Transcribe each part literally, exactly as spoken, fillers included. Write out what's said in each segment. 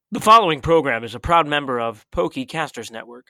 The following program is a proud member of PokeCasters Network.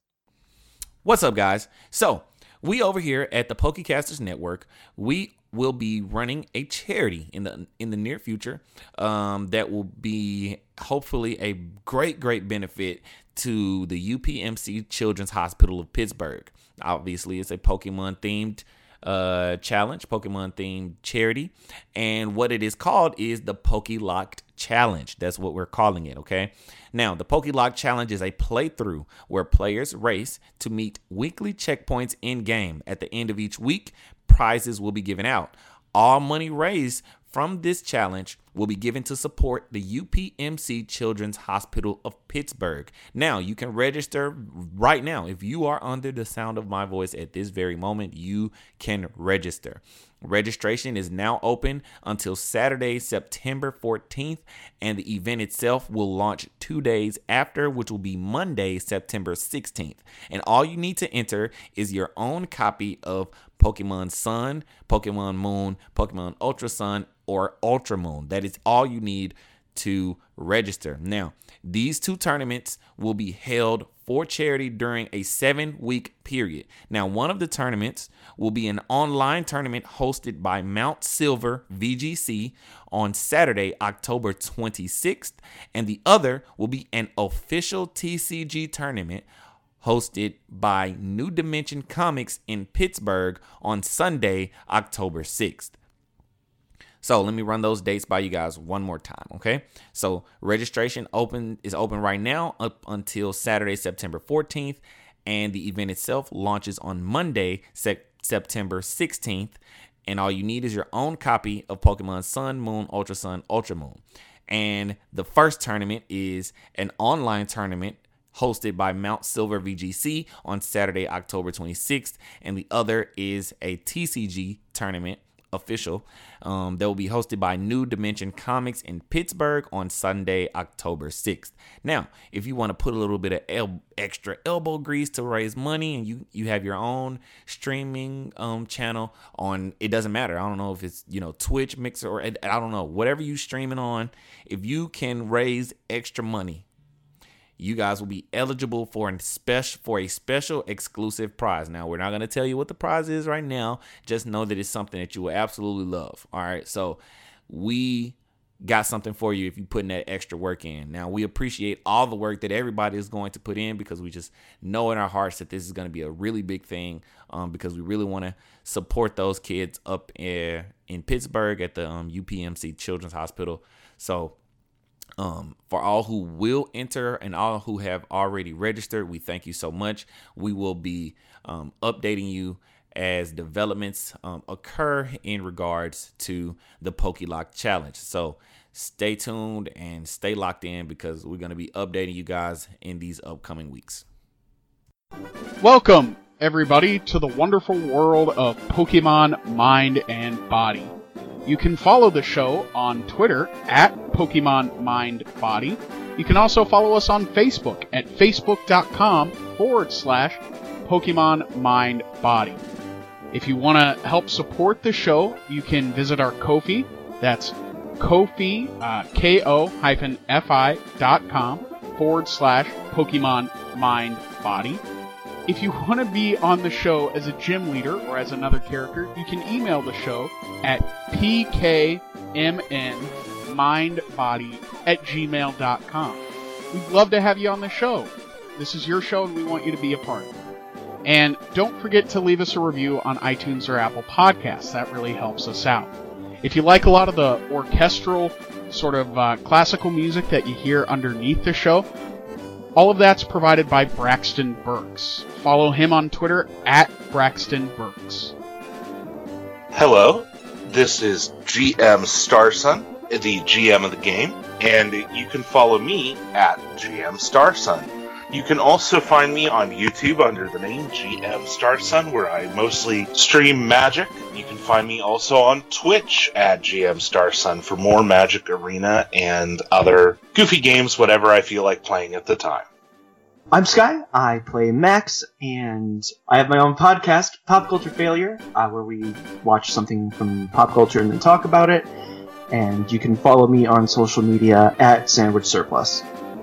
What's up, guys? So, we over here at the PokeCasters Network, we will be running a charity in the in the near future um, that will be hopefully a great, great benefit to the U P M C Children's Hospital of Pittsburgh. Obviously, it's a Pokemon-themed uh, challenge, Pokemon-themed charity, and what it is called is the PokeLocked Challenge. That's what we're calling it, okay? Now, the PokeLock Challenge is a playthrough where players race to meet weekly checkpoints in-game. At the end of each week, prizes will be given out. All money raised from this challenge will be given to support the U P M C Children's Hospital of Pittsburgh. Now, you can register right now. If you are under the sound of my voice at this very moment, you can register. Registration is now open until Saturday, September fourteenth, and the event itself will launch two days after, which will be Monday, September sixteenth. And all you need to enter is your own copy of Pokemon Sun, Pokemon Moon, Pokemon Ultra Sun, or Ultra Moon. That is all you need to register. Now, these two tournaments will be held for charity during a seven-week period. Now, one of the tournaments will be an online tournament hosted by Mount Silver V G C on Saturday, October twenty-sixth, and the other will be an official T C G tournament hosted by New Dimension Comics in Pittsburgh on Sunday, October sixth. So let me run those dates by you guys one more time, okay? So registration open is open right now up until Saturday, September fourteenth, and the event itself launches on Monday, sep- September sixteenth, and all you need is your own copy of Pokemon Sun, Moon, Ultra Sun, Ultra Moon. And the first tournament is an online tournament hosted by Mount Silver V G C on Saturday, October twenty-sixth, and the other is a T C G tournament official um, that will be hosted by New Dimension Comics in Pittsburgh on Sunday, October sixth. Now, if you want to put a little bit of el- extra elbow grease to raise money and you, you have your own streaming um, channel on, it doesn't matter. I don't know if it's, you know, Twitch, Mixer, or I don't know, whatever you streaming on, if you can raise extra money, you guys will be eligible for a special for a special exclusive prize. Now, we're not going to tell you what the prize is right now. Just know that it's something that you will absolutely love. All right. So we got something for you if you putting that extra work in. Now, we appreciate all the work that everybody is going to put in because we just know in our hearts that this is going to be a really big thing um, because we really want to support those kids up in, in Pittsburgh at the um, U P M C Children's Hospital. So Um, for all who will enter and all who have already registered, we thank you so much. We will be um, updating you as developments um, occur in regards to the PokeLock Challenge. So stay tuned and stay locked in because we're going to be updating you guys in these upcoming weeks. Welcome, everybody, to the wonderful world of Pokemon Mind and Body. You can follow the show on Twitter at Pokemon Mind Body. You can also follow us on Facebook at facebook.com forward slash Pokemon Mind Body. If you want to help support the show, you can visit our Ko-fi. That's Ko-fi, uh, K-O-fi dot com forward slash Pokemon Mind Body. If you want to be on the show as a gym leader or as another character, you can email the show at pkmnmindbody at gmail dot com. We'd love to have you on the show. This is your show and we want you to be a part of it. And don't forget to leave us a review on iTunes or Apple Podcasts. That really helps us out. If you like a lot of the orchestral sort of uh, classical music that you hear underneath the show, all of that's provided by Braxton Burks. Follow him on Twitter at Braxton Burks. Hello, this is G M Starsun, the G M of the game, and you can follow me at G M Starsun. You can also find me on YouTube under the name G M Starsun, where I mostly stream Magic. You can find me also on Twitch at G M Starsun for more Magic Arena and other goofy games, whatever I feel like playing at the time. I'm Sky, I play Max, and I have my own podcast, Pop Culture Failure, uh, where we watch something from pop culture and then talk about it. And you can follow me on social media at Sandwich Surplus.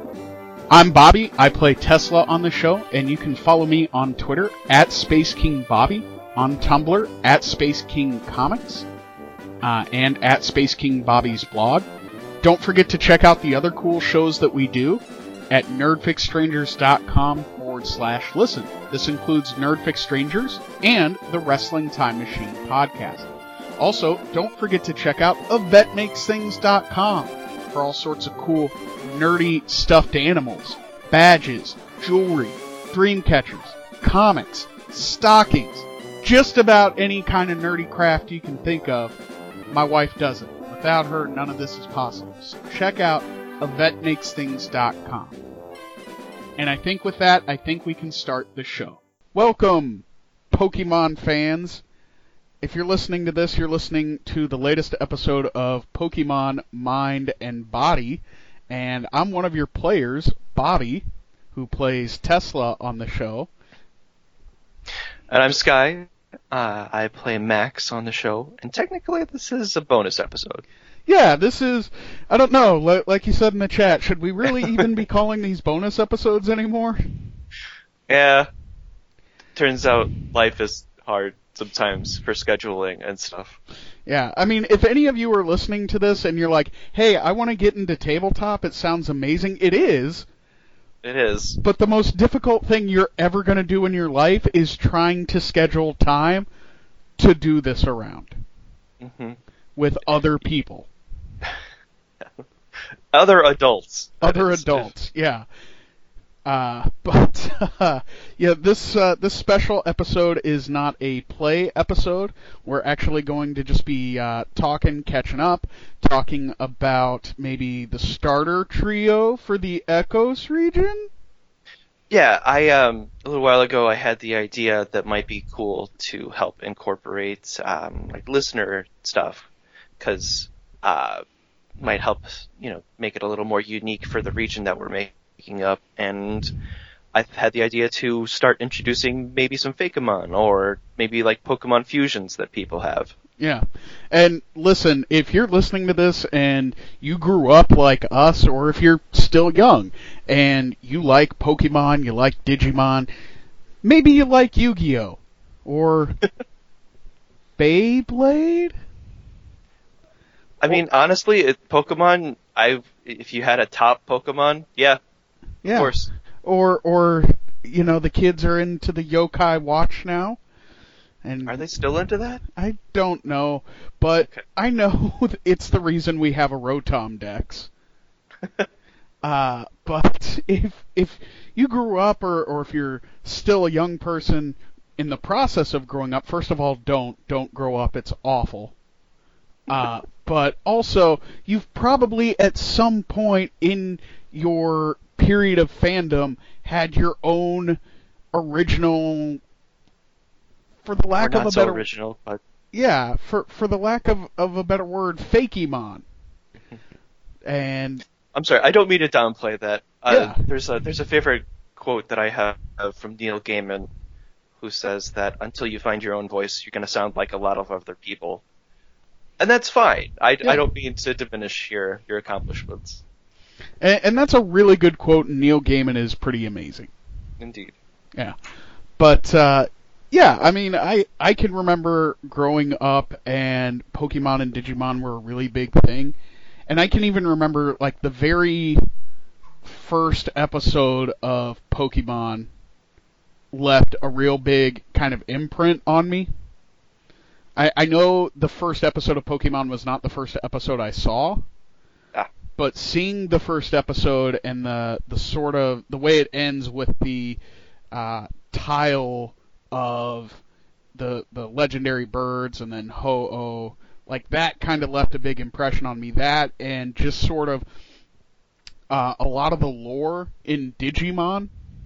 I'm Bobby. I play Tesla on the show, and you can follow me on Twitter at Space King Bobby, on Tumblr at Space King Comics, uh, and at Space King Bobby's blog. Don't forget to check out the other cool shows that we do at nerdfixstrangers.com forward slash listen. This includes Nerdfix Strangers and the Wrestling Time Machine podcast. Also, don't forget to check out yvette makes things dot com for all sorts of cool, nerdy stuffed animals, badges, jewelry, dream catchers, comics, stockings, just about any kind of nerdy craft you can think of. My wife does it. Without her, none of this is possible. So check out yvette makes things dot com. And I think with that, I think we can start the show. Welcome, Pokemon fans. If you're listening to this, you're listening to the latest episode of Pokemon Mind and Body, and I'm one of your players, Bobby, who plays Tesla on the show. And I'm Sky. Uh, I play Max on the show, and technically this is a bonus episode. Yeah, this is, I don't know, like, like you said in the chat, should we really even be calling these bonus episodes anymore? Yeah. Turns out life is hard sometimes for scheduling and stuff. Yeah, I mean, if any of you are listening to this and you're like, hey, I want to get into tabletop, it sounds amazing, it is. It is. But the most difficult thing you're ever going to do in your life is trying to schedule time to do this around. Mm-hmm. With other people. Other adults. Other adults, yeah. Uh, but, uh, yeah, this, uh, this special episode is not a play episode. We're actually going to just be, uh, talking, catching up, talking about maybe the starter trio for the Echos region? Yeah, I, um, a little while ago I had the idea that might be cool to help incorporate, um, like listener stuff, cause, uh, might help, you know, make it a little more unique for the region that we're making. up, and I've had the idea to start introducing maybe some Fakemon, or maybe like Pokemon fusions that people have. Yeah. And listen, if you're listening to this and you grew up like us, or if you're still young and you like Pokemon, you like Digimon, maybe you like Yu-Gi-Oh! Or Beyblade? I mean, honestly, it, Pokemon, I've, if you had a top Pokemon, yeah, Yeah. of course. Or, or, you know, the kids are into the Yokai Watch now. And Are they still into that? I don't know, but Okay. I know it's the reason we have a Rotom Dex. uh, but if if you grew up, or, or if you're still a young person in the process of growing up, first of all, don't don't grow up. It's awful. Uh, but also, you've probably at some point in your period of fandom had your own original, for the lack or of not a so better original, but yeah, for for the lack of, of a better word, Fakemon. And I'm sorry, I don't mean to downplay that. Uh, Yeah. There's a there's a favorite quote that I have from Neil Gaiman, who says that until you find your own voice, you're going to sound like a lot of other people. And that's fine. I, Yeah. I don't mean to diminish your, your accomplishments. and, and that's a really good quote, and Neil Gaiman is pretty amazing. Indeed. Yeah. But uh yeah, I mean, I, I can remember growing up and Pokemon and Digimon were a really big thing. And I can even remember, like, the very first episode of Pokemon left a real big kind of imprint on me. I, I know the first episode of Pokemon was not the first episode I saw. Ah. But seeing the first episode and the, the sort of, the way it ends with the uh, tile of the the legendary birds and then Ho-Oh, like that kind of left a big impression on me. That and just sort of uh, a lot of the lore in Digimon.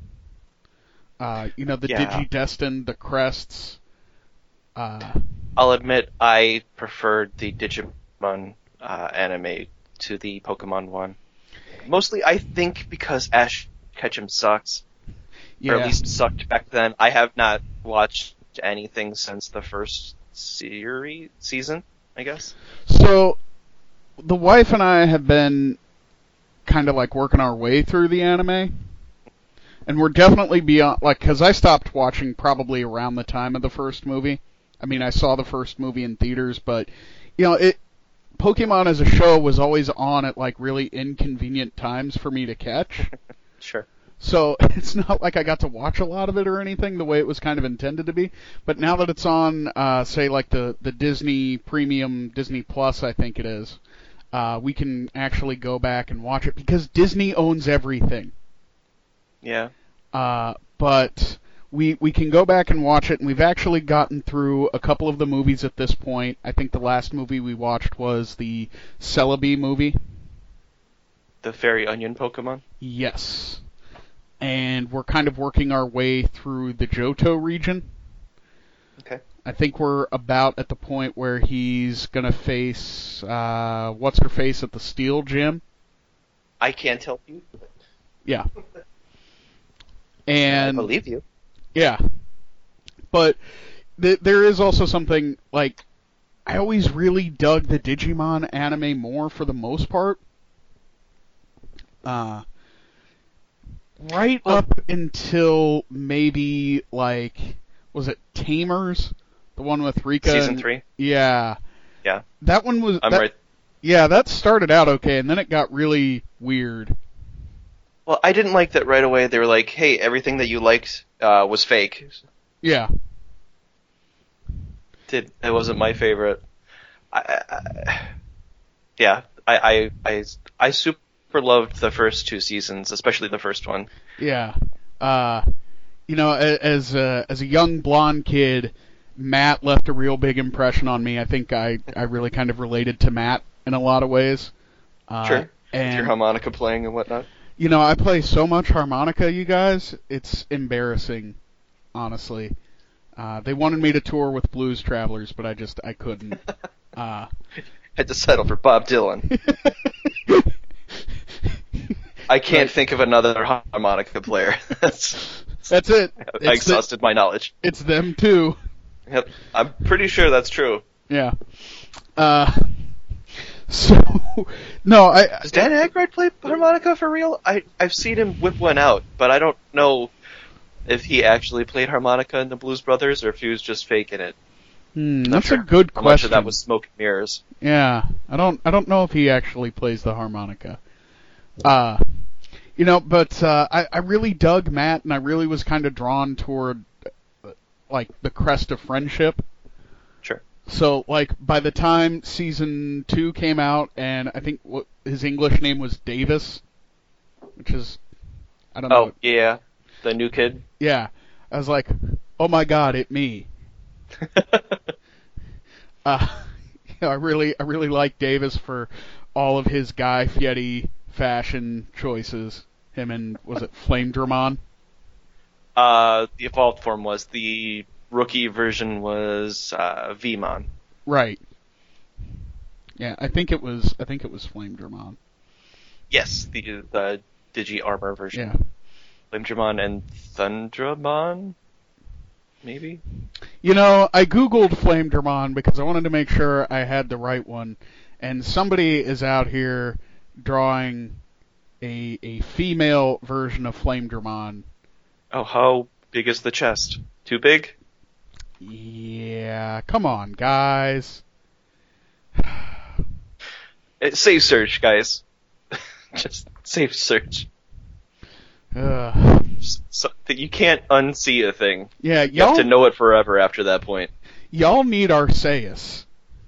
Uh, you know, the Yeah. Digidestin, the crests. Uh, I'll admit I preferred the Digimon uh, anime to the Pokemon one. Mostly, I think because Ash Ketchum sucks. yeah. Or at least sucked back then. I have not watched anything since the first series season, I guess. So, the wife and I have been kind of like working our way through the anime. And we're definitely beyond, like, because I stopped watching probably around the time of the first movie. I mean, I saw the first movie in theaters, but, you know, it Pokemon as a show was always on at, like, really inconvenient times for me to catch. Sure. So it's not like I got to watch a lot of it or anything the way it was kind of intended to be. But now that it's on, uh, say, like the, the Disney Premium, Disney Plus, I think it is, uh, we can actually go back and watch it because Disney owns everything. Yeah. Uh, but we we can go back and watch it, and we've actually gotten through a couple of the movies at this point. I think the last movie we watched was the Celebi movie. The Fairy Onion Pokemon? Yes. And we're kind of working our way through the Johto region. Okay. I think we're about at the point where he's going to face, uh, what's-her-face at the Steel Gym. I can't help you. Yeah. And I believe you. Yeah. But th- there is also something, like, I always really dug the Digimon anime more for the most part. Uh, right Well- up until maybe, like, was it Tamers? The one with Rika? Season and- three? Yeah. Yeah. That one was... I'm that- right. Yeah, that started out okay, and then it got really weird. Well, I didn't like that right away. They were like, hey, everything that you liked uh, was fake. Yeah. Did It wasn't my favorite. I, I, yeah, I, I, I, I super loved the first two seasons, especially the first one. Yeah. Uh, you know, a- as a, as a young blonde kid, Matt left a real big impression on me. I think I, I really kind of related to Matt in a lot of ways. Uh, Sure. With And, your harmonica playing and whatnot. you know, I play so much harmonica, you guys, it's embarrassing, honestly. Uh, they wanted me to tour with Blues Travelers, but I just, I couldn't. Uh, Had to settle for Bob Dylan. I can't Right. think of another harmonica player. That's, that's it. I It's, the- exhausted my knowledge. it's them too. Yep, I'm pretty sure that's true. Yeah. Uh, so, no, I... Does Dan Aykroyd play harmonica for real? I, I've seen him whip one out, but I don't know if he actually played harmonica in the Blues Brothers or if he was just faking it. Hmm, Not that's sure a good How question. much of that was smoke and mirrors? Yeah, I don't, I don't know if he actually plays the harmonica. Uh, you know, but uh, I, I really dug Matt, and I really was kind of drawn toward, uh, like, the crest of friendship. Sure. So, like, by the time season two came out, and I think what his English name was Davis, which is, I don't know. Oh, yeah. The new kid? Yeah, I was like, oh my god, it me. Uh, you know, I really, I really like Davis for all of his Guy Fieri fashion choices. Him and, was it Flame Dramon? Uh, the evolved form was. The rookie version was uh, V-Mon. Right. Yeah, I think it was, I think it was Flame Dramon. Yes, the the Digi Armor version. Yeah. Flamedramon and Thundramon? Maybe? You know, I googled Flame Dramon because I wanted to make sure I had the right one, and somebody is out here drawing a a female version of Flame Dramon. Oh, how big is the chest? Too big? Yeah, come on, guys. Uh, Save search, guys. Just save search. Ugh. Just so that you can't unsee a thing. Yeah, You have y'all to know it forever after that point. y'all need Arceus.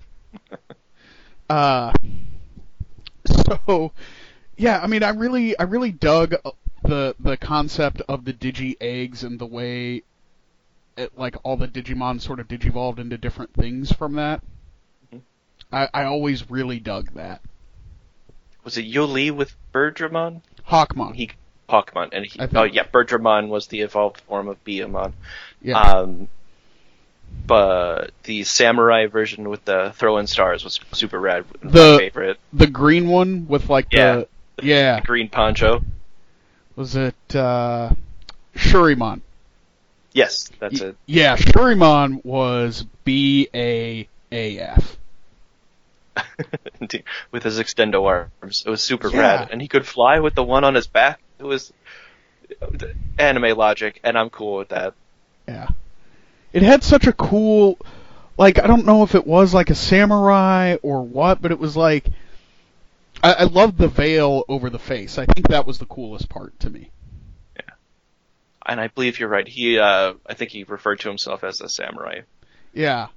uh, so, yeah, I mean, I really, I really dug the the concept of the Digi eggs and the way, it, like, all the Digimon sort of digivolved into different things from that. Mhm. I, I always really dug that. Was it Yuli with Birdramon? Hawkmon. He Hawkmon, and he, I think- oh yeah, Birdramon was the evolved form of Beamon. yeah. Um, but the samurai version with the throw-in stars was super rad. The- My favorite. the green one with, like, Yeah. the... Yeah. The green poncho. Was it, uh... Shurimon? Yes, that's Y- it. Yeah, Shurimon was B A A F. with his extendo arms. It was super Yeah. rad, and he could fly with the one on his back. It was anime logic, and I'm cool with that. Yeah. It had such a cool, like, I don't know if it was like a samurai or what, but it was like, I, I loved the veil over the face. I think that was the coolest part to me. Yeah. And I believe you're right. He, uh, I think he referred to himself as a samurai. Yeah.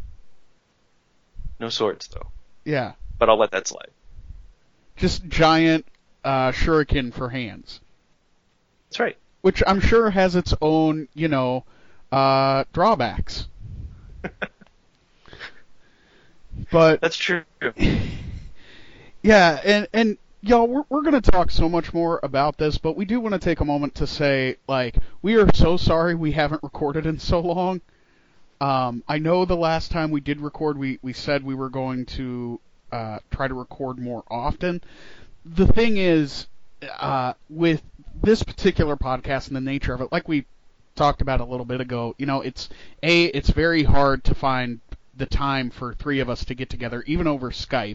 No swords, though. Yeah. But I'll let that slide. Just giant uh, shuriken for hands. That's right. Which I'm sure has its own, you know, uh, drawbacks. But That's true. yeah, and and y'all, we're we're gonna talk so much more about this, but we do want to take a moment to say, like, we are so sorry we haven't recorded in so long. Um, I know the last time we did record, we we said we were going to uh, try to record more often. The thing is, uh, with this particular podcast and the nature of it, like we talked about a little bit ago, you know, it's a it's very hard to find the time for three of us to get together, even over Skype.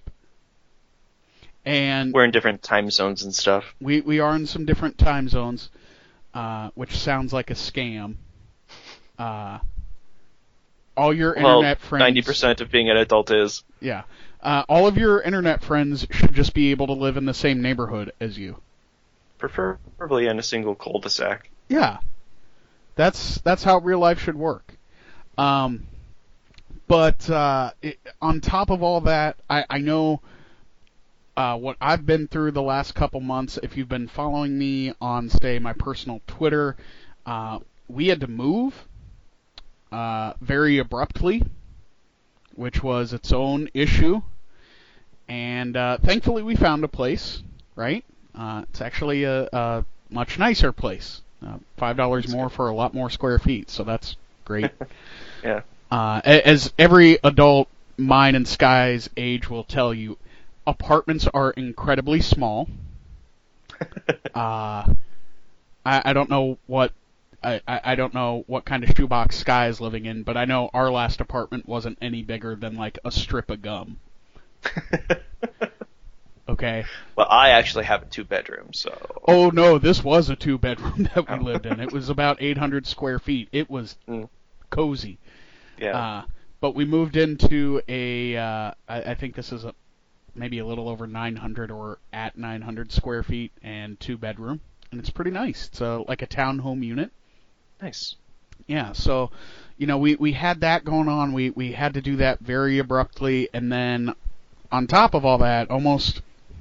And We're in different time zones and stuff. we we are in some different time zones, uh, which sounds like a scam. Uh, all your Well, internet friends, ninety percent of being an adult is. yeah, uh, all of your internet friends should just be able to live in the same neighborhood as you. Preferably in a single cul-de-sac. Yeah, that's that's how real life should work. Um, but uh, it, on top of all that, I, I know uh, what I've been through the last couple months. If you've been following me on, say, my personal Twitter, uh, we had to move uh, very abruptly, which was its own issue. And uh, thankfully, we found a place. Right? Uh, it's actually a, a much nicer place. Uh, Five dollars more for a lot more square feet, so that's great. Yeah. Uh, a- as every adult mine and Sky's age will tell you, apartments are incredibly small. uh, I, I don't know what I, I I don't know what kind of shoebox Sky is living in, but I know our last apartment wasn't any bigger than like a strip of gum. Okay. Well, I actually have a two-bedroom, so... Oh no, this was a two-bedroom that we lived in. It was about eight hundred square feet. It was Mm. cozy. Yeah. Uh, but we moved into a, uh, I, I think this is a maybe a little over nine hundred or at nine hundred square feet and two-bedroom, and it's pretty nice. It's a, like a townhome unit. Nice. Yeah, so, you know, we, we had that going on. We, we had to do that very abruptly, and then on top of all that, almost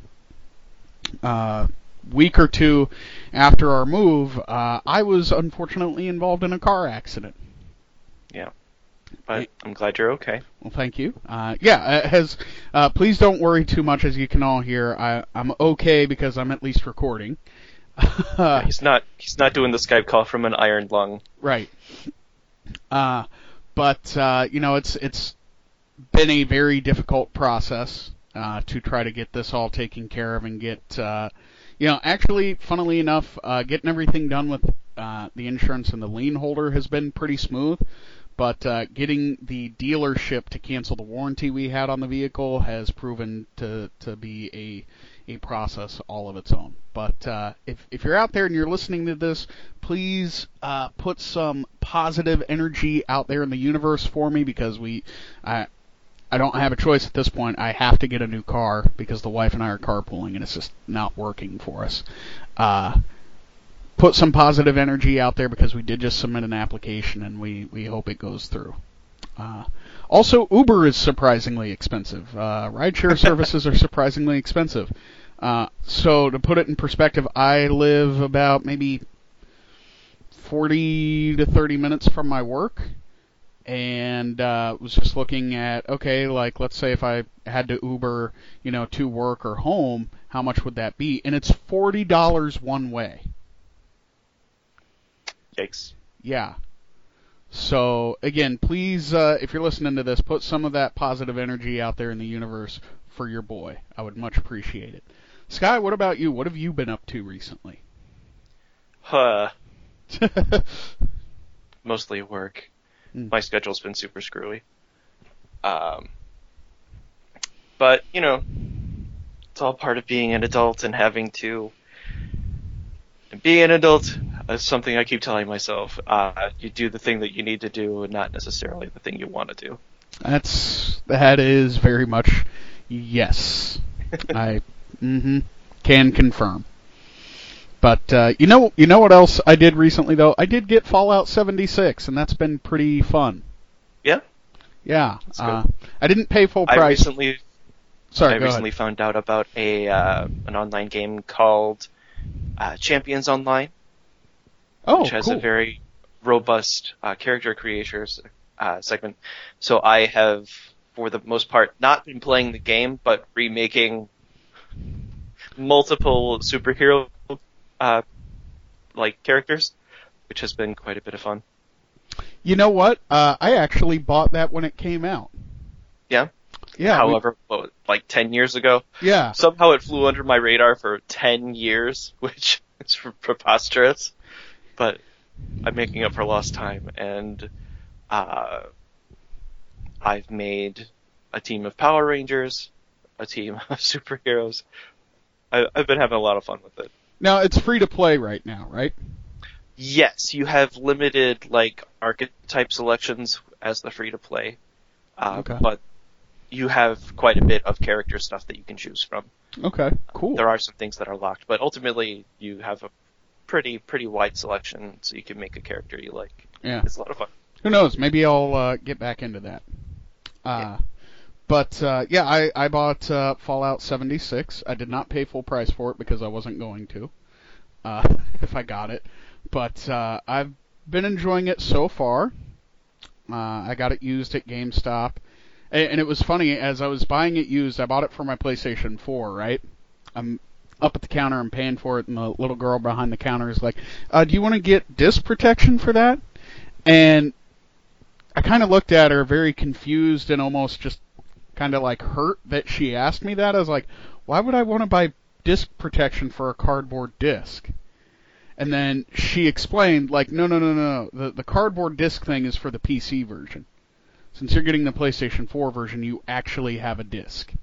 uh, week or two after our move, uh, I was unfortunately involved in a car accident. Yeah. But I'm glad you're okay. Well, thank you. Uh, yeah, it has, uh, please don't worry too much, as you can all hear. I, I'm okay because I'm at least recording. Yeah, he's not he's not doing the Skype call from an iron lung. Right. Uh, but, uh, you know, it's it's been a very difficult process uh, to try to get this all taken care of and get, uh, you know, actually, funnily enough, uh, getting everything done with uh, the insurance and the lien holder has been pretty smooth. But uh, getting the dealership to cancel the warranty we had on the vehicle has proven to, to be a, a process all of its own. But uh, if, if you're out there and you're listening to this, please uh, put some positive energy out there in the universe for me, because we, I, I don't have a choice at this point. I have to get a new car because the wife and I are carpooling and it's just not working for us. Uh, Put some positive energy out there because we did just submit an application and we, we hope it goes through. Uh, also, Uber is surprisingly expensive. Uh, rideshare services are surprisingly expensive. Uh, so to put it in perspective, I live about maybe forty to thirty minutes from my work, and uh, was just looking at, okay, like let's say if I had to Uber, you know, to work or home, how much would that be? And it's forty dollars one way. Yikes. Yeah. So, again, please, uh, if you're listening to this, put some of that positive energy out there in the universe for your boy. I would much appreciate it. Sky, what about you? What have you been up to recently? Huh. Mostly work. Mm. My schedule's been super screwy. Um, but you know, it's all part of being an adult and having to. And being an adult is something I keep telling myself. Uh, you do the thing that you need to do, and not necessarily the thing you want to do. That's that is very much yes. I mm-hmm, can confirm. But uh, you know, you know what else I did recently though? I did get Fallout seventy-six, and that's been pretty fun. Yeah. Yeah. Uh, I didn't pay full price. I recently, Sorry, I go recently ahead. found out about a uh, an online game called uh, Champions Online, Oh, which has cool. a very robust uh, character creators uh, segment. So I have, for the most part, not been playing the game, but remaking multiple superhero uh, like characters, which has been quite a bit of fun. You know what? Uh, I actually bought that when it came out. Yeah. Yeah. However, what, like ten years ago, we, yeah. somehow it flew under my radar for ten years, which is preposterous. But I'm making up for lost time, and uh, I've made a team of Power Rangers, a team of superheroes. I, I've been having a lot of fun with it. Now it's free to play right now, right? Yes, you have limited like archetype selections as the free to play, uh, Okay. but you have quite a bit of character stuff that you can choose from. Okay. Cool. There are some things that are locked, but ultimately you have a pretty pretty wide selection, so you can make a character you like. Yeah. It's a lot of fun. Who knows? Maybe I'll uh, get back into that. Uh, Yeah. But uh, yeah, I I bought uh, Fallout seventy-six. I did not pay full price for it because I wasn't going to, uh, if I got it. But uh, I've been enjoying it so far. Uh, I got it used at GameStop, and, and it was funny as I was buying it used. I bought it for my PlayStation four, right? I'm up at the counter, I'm paying for it, and the little girl behind the counter is like, uh, "Do you want to get disc protection for that?" And I kind of looked at her, very confused and almost just kind of like hurt that she asked me that. I was like, "Why would I want to buy disc protection for a cardboard disc?" And then she explained, like, no, no, no, no, the the cardboard disc thing is for the P C version. Since you're getting the PlayStation four version, you actually have a disc.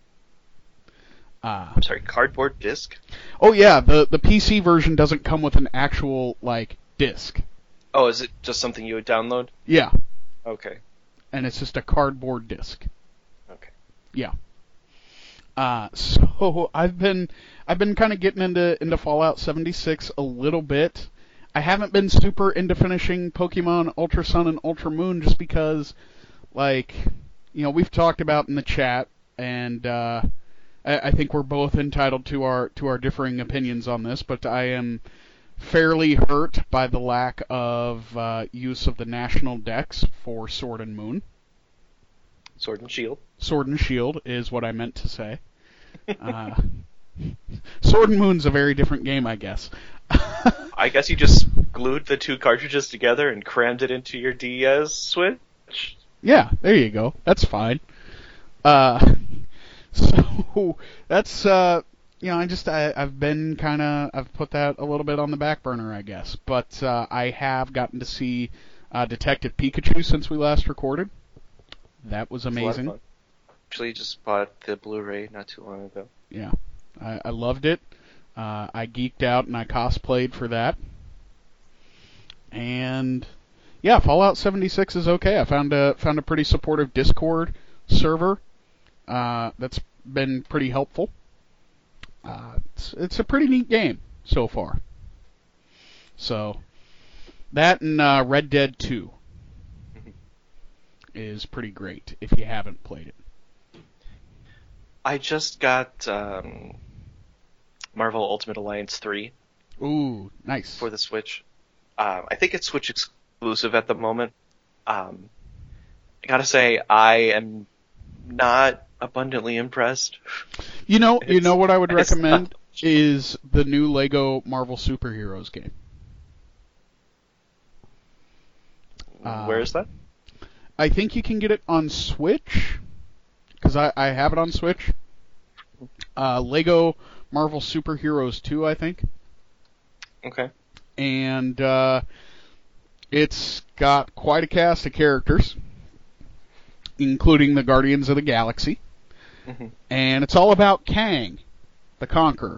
Uh, I'm sorry, cardboard disc? oh yeah, the the P C version doesn't come with an actual like disc. Oh, is it just something you would download? Yeah, Okay. and it's just a cardboard disc. Okay. Yeah. Uh, so I've been I've been kind of getting into into Fallout seventy-six a little bit. I haven't been super into finishing Pokemon Ultra Sun and Ultra Moon just because, like, you know, we've talked about in the chat, and uh, I, I think we're both entitled to our to our differing opinions on this. But I am fairly hurt by the lack of uh, use of the national dex for Sword and Moon. Sword and Shield. Sword and Shield is what I meant to say. Uh, Sword and Moon's a very different game, I guess. I guess you just glued the two cartridges together and crammed it into your D S Switch? Yeah, there you go. That's fine. Uh, so that's uh, you know, I just I, I've been kind of I've put that a little bit on the back burner, I guess. But uh, I have gotten to see uh, Detective Pikachu since we last recorded. That was It's a lot of amazing. fun. Actually, just bought the Blu-ray not too long ago. Yeah, I, I loved it. Uh, I geeked out and I cosplayed for that. And yeah, Fallout seventy-six is okay. I found a found a pretty supportive Discord server uh, that's been pretty helpful. Uh, it's, it's a pretty neat game so far. So that and uh, Red Dead two is pretty great if you haven't played it. I just got um, Marvel Ultimate Alliance three Ooh, nice. for the Switch. Um, I think it's Switch exclusive at the moment. Um, I gotta say, I am not abundantly impressed. You know, you It's- know what I would it's recommend not- is the new Lego Marvel Superheroes game. Uh, Where is that? I think you can get it on Switch, because I, I have it on Switch. Uh, Lego Marvel Superheroes two, I think. Okay. And uh, it's got quite a cast of characters, including the Guardians of the Galaxy. Mm-hmm. And it's all about Kang, the Conqueror.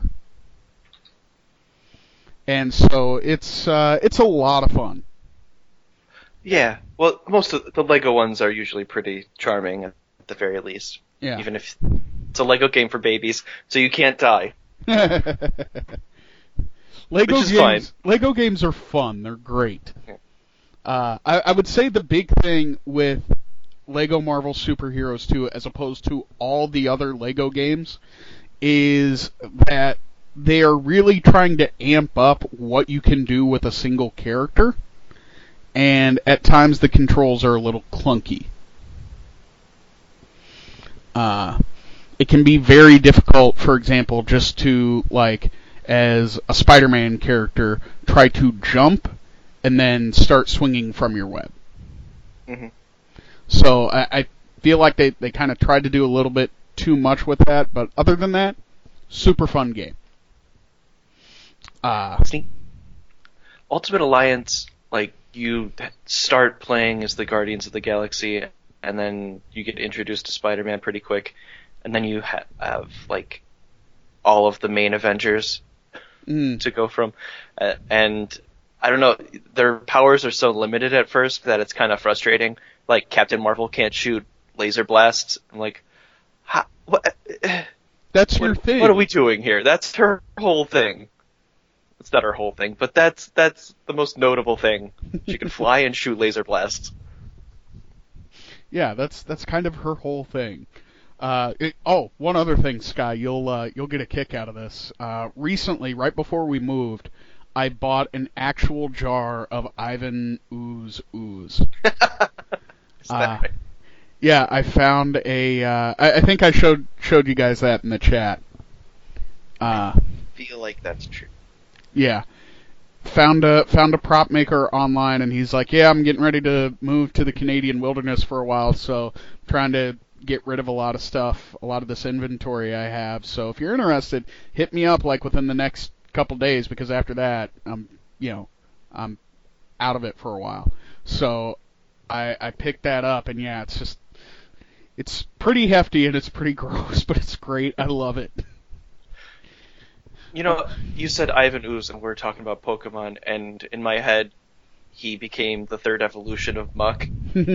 And so it's uh, it's a lot of fun. Yeah, well, most of the Lego ones are usually pretty charming at the very least. Yeah. Even if it's a Lego game for babies, so you can't die. Lego Which is games. fine. Lego games are fun. They're great. Yeah. Uh, I, I would say the big thing with Lego Marvel Superheroes two, as opposed to all the other Lego games, is that they are really trying to amp up what you can do with a single character, and at times the controls are a little clunky. Uh, it can be very difficult, for example, just to, like, as a Spider-Man character, try to jump and then start swinging from your web. Mm-hmm. So I, I feel like they, they kind of tried to do a little bit too much with that, but other than that, super fun game. Uh, Ultimate Alliance, like, you start playing as the Guardians of the Galaxy, and then you get introduced to Spider-Man pretty quick, and then you ha- have, like, all of the main Avengers mm, to go from. Uh, and, I don't know, their powers are so limited at first that it's kind of frustrating. Like, Captain Marvel can't shoot laser blasts. I'm like, how, what, that's your what, thing. what are we doing here? That's her whole thing. It's not her whole thing, but that's that's the most notable thing. She can fly and shoot laser blasts. Yeah, that's that's kind of her whole thing. Uh, it, oh, one other thing, Sky, you'll uh, you'll get a kick out of this. Uh, recently, right before we moved, I bought an actual jar of Ivan Ooze Ooze. Is that Uh, right? Yeah, I found a. Uh, I, I think I showed showed you guys that in the chat. Uh, I feel like that's true. yeah, found a found a prop maker online, and he's like, "Yeah, I'm getting ready to move to the Canadian wilderness for a while, so I'm trying to get rid of a lot of stuff, a lot of this inventory I have. So if you're interested, hit me up like within the next couple days, because after that, I'm you know, I'm out of it for a while." So I I picked that up, and yeah, it's just. It's pretty hefty and it's pretty gross, but it's great. I love it. You know, you said Ivan Ooze, and we're talking about Pokemon, and in my head, he became the third evolution of Muck.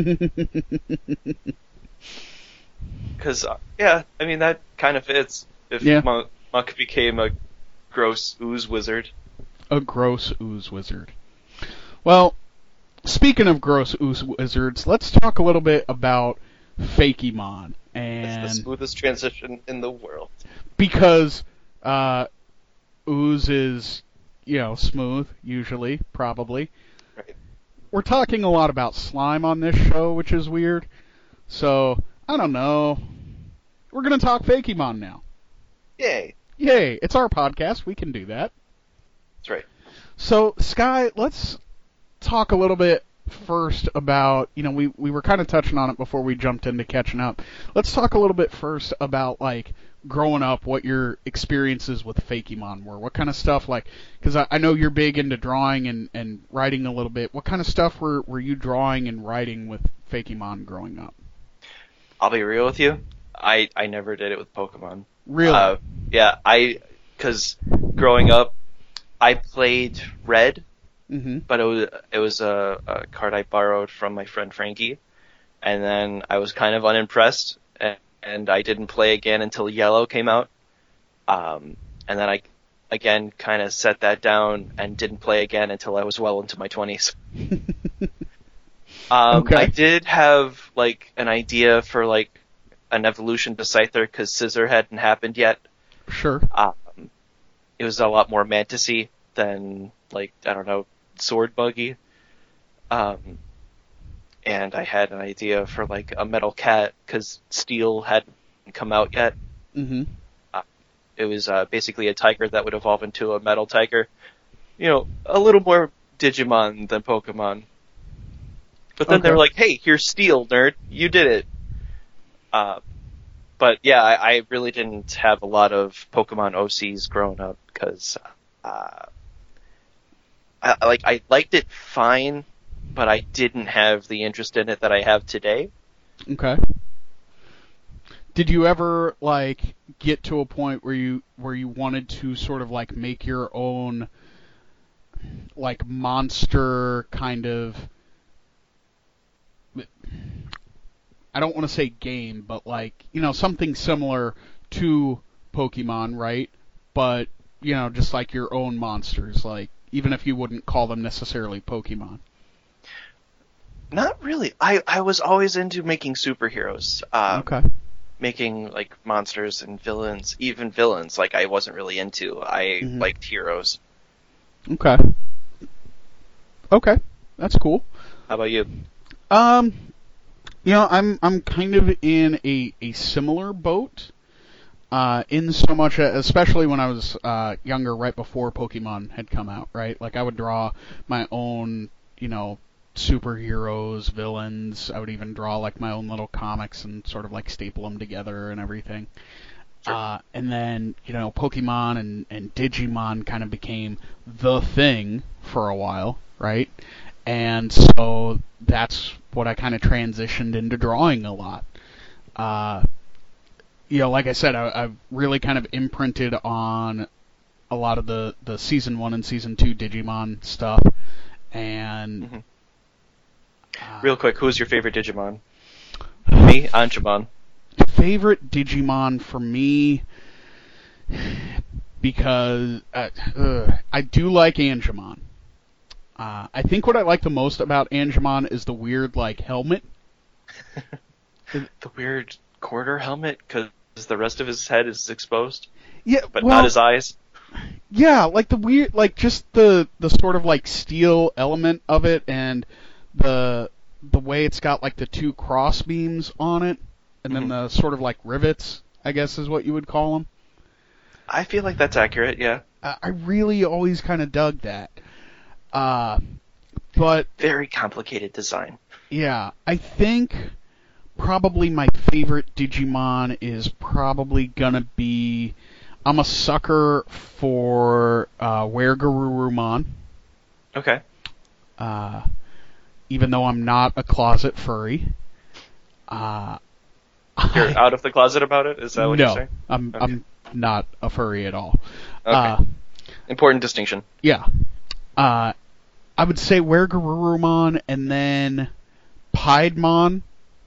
Because, uh, yeah, I mean, that kind of fits. If Yeah. Muck, Muck became a gross ooze wizard. A gross ooze wizard. Well, speaking of gross ooze wizards, let's talk a little bit about Fakemon. And It's the smoothest transition in the world. because uh, ooze is, you know, smooth, usually, probably. Right. We're talking a lot about slime on this show, which is weird. So, I don't know. We're going to talk Fakemon now. Yay. Yay, it's our podcast. We can do that. That's right. So, Sky, let's talk a little bit first about, you know, we, we were kind of touching on it before we jumped into catching up. Let's talk a little bit first about, like, growing up, what your experiences with Fakemon were. What kind of stuff, like, because I, I know you're big into drawing and, and writing a little bit. What kind of stuff were, were you drawing and writing with Fakemon growing up? I'll be real with you. I, I never did it with Pokemon. Really? Uh, yeah, I, because growing up, I played Red, mm-hmm. but it was, it was a, a card I borrowed from my friend Frankie, and then I was kind of unimpressed, and, and I didn't play again until Yellow came out. Um, and then I, again, kind of set that down and didn't play again until I was well into my twenties. um, Okay. I did have, like, an idea for, like, an evolution to Scyther, because Scissor hadn't happened yet. Sure. Um, it was a lot more Mantisy than, like, I don't know, Sword Buggy. Um, and I had an idea for, like, a Metal Cat, because Steel hadn't come out yet. Mm-hmm. Uh, it was uh, basically a tiger that would evolve into a Metal Tiger. You know, a little more Digimon than Pokemon. But then Okay. they were like, hey, here's Steel, nerd. You did it. Uh, but yeah, I, I really didn't have a lot of Pokemon O Cs growing up because, uh, I, like, I liked it fine, but I didn't have the interest in it that I have today. Okay. Did you ever like get to a point where you where you wanted to sort of like make your own like monster kind of, I don't want to say game, but like, you know, something similar to Pokemon, right? But, you know, just like your own monsters, like even if you wouldn't call them necessarily Pokemon. Not really. I, I was always into making superheroes. Um, Okay. Making like monsters and villains, even villains. Like I wasn't really into. I Mhm. liked heroes. Okay. Okay. That's cool. How about you? Um, you know, I'm I'm kind of in a, a similar boat. Uh, in so much, uh, especially when I was uh, younger, right before Pokemon had come out, right? Like I would draw my own, you know, superheroes, villains. I would even draw like my own little comics and sort of like staple them together and everything. Sure. Uh, and then, you know, Pokemon and, and Digimon kind of became the thing for a while, right? And so that's what I kind of transitioned into drawing a lot. Uh, you know, like I said, I, I've really kind of imprinted on a lot of the, the season one and season two Digimon stuff. And Mhm. uh, Real quick, who's your favorite Digimon? Me, Angemon. favorite Digimon for me, because uh, uh, I do like Angemon. Uh, I think what I like the most about Angemon is the weird like helmet. The weird quarter helmet, because the rest of his head is exposed, Yeah, but well, not his eyes. yeah, like the weird, like just the the sort of like steel element of it, and the the way it's got like the two cross beams on it, and then Mhm. the sort of like rivets, I guess is what you would call them. I feel like that's accurate, yeah. I I really always kind of dug that. Uh, but Very complicated design. yeah, I think probably my favorite Digimon is probably gonna be. I'm a sucker for uh, WereGarurumon. Okay. Uh, even though I'm not a closet furry. Uh, You're I- out of the closet about it? Is that what no, you're saying? I'm Okay. I'm not a furry at all. Okay. Uh, Important distinction. yeah. Uh, I would say WereGarurumon and then Piedmon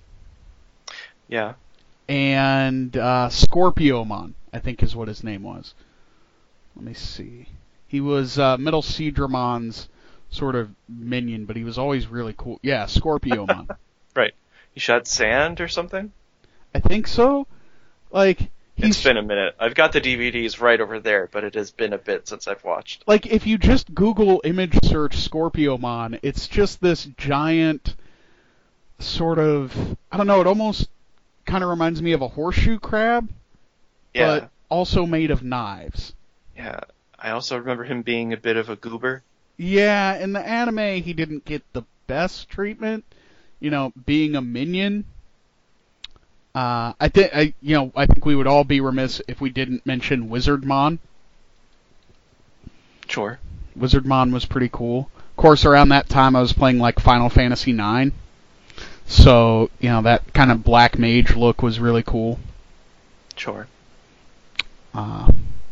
Yeah. and uh, Scorpiomon, I think is what his name was. Let me see. He was uh, Metal Seedramon's sort of minion, but he was always really cool. Yeah, Scorpiomon. Right. He shot sand or something? I think so. Like he's It's been a minute. I've got the D V Ds right over there, but it has been a bit since I've watched. like if you just Google image search Scorpiomon, it's just this giant sort of, I don't know, it almost kind of reminds me of a horseshoe crab, Yeah. but also made of knives. Yeah. I also remember him being a bit of a goober. Yeah, in the anime he didn't get the best treatment, you know, being a minion. Uh, I think I, you know, I think we would all be remiss if we didn't mention Wizardmon. Sure. Wizardmon was pretty cool. Of course, around that time I was playing like Final Fantasy nine, so you know that kind of black mage look was really cool. Sure. Uh,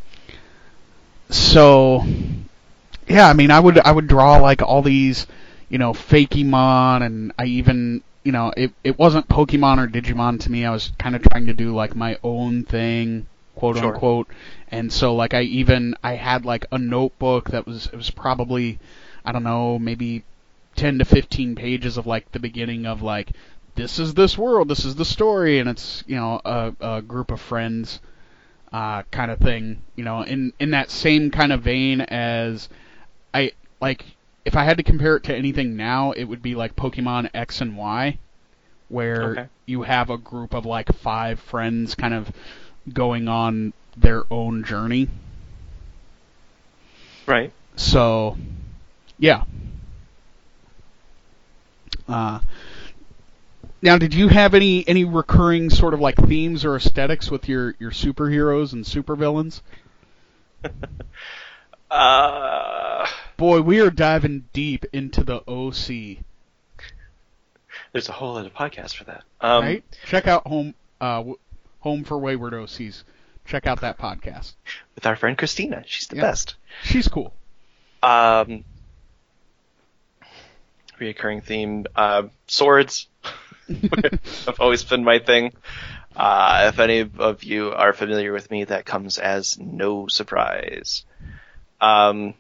so yeah, I mean, I would I would draw like all these, you know, Fakemon, and I even, you know, it it wasn't Pokemon or Digimon to me. I was kind of trying to do like my own thing, quote Sure. unquote. And so like I even I had like a notebook that was it was probably, I don't know, maybe ten to fifteen pages of like the beginning of like, this is this world, this is the story, and it's, you know, a, a group of friends uh, kind of thing, you know, in in that same kind of vein as I like. If I had to compare it to anything now, it would be like Pokemon X and Y, where Okay. you have a group of like five friends kind of going on their own journey. Right. So, yeah. Uh, now, did you have any, any recurring sort of like themes or aesthetics with your, your superheroes and supervillains? Uh, Boy, we are diving deep into the O C, there's a whole other podcast for that. Um, right? Check out home uh, Home for Wayward O Cs. Check out that podcast. With our friend Christina. She's the Yeah. best. She's cool. Um, reoccurring theme, uh, swords. have always been my thing. Uh, if any of you are familiar with me, that comes as no surprise. Um,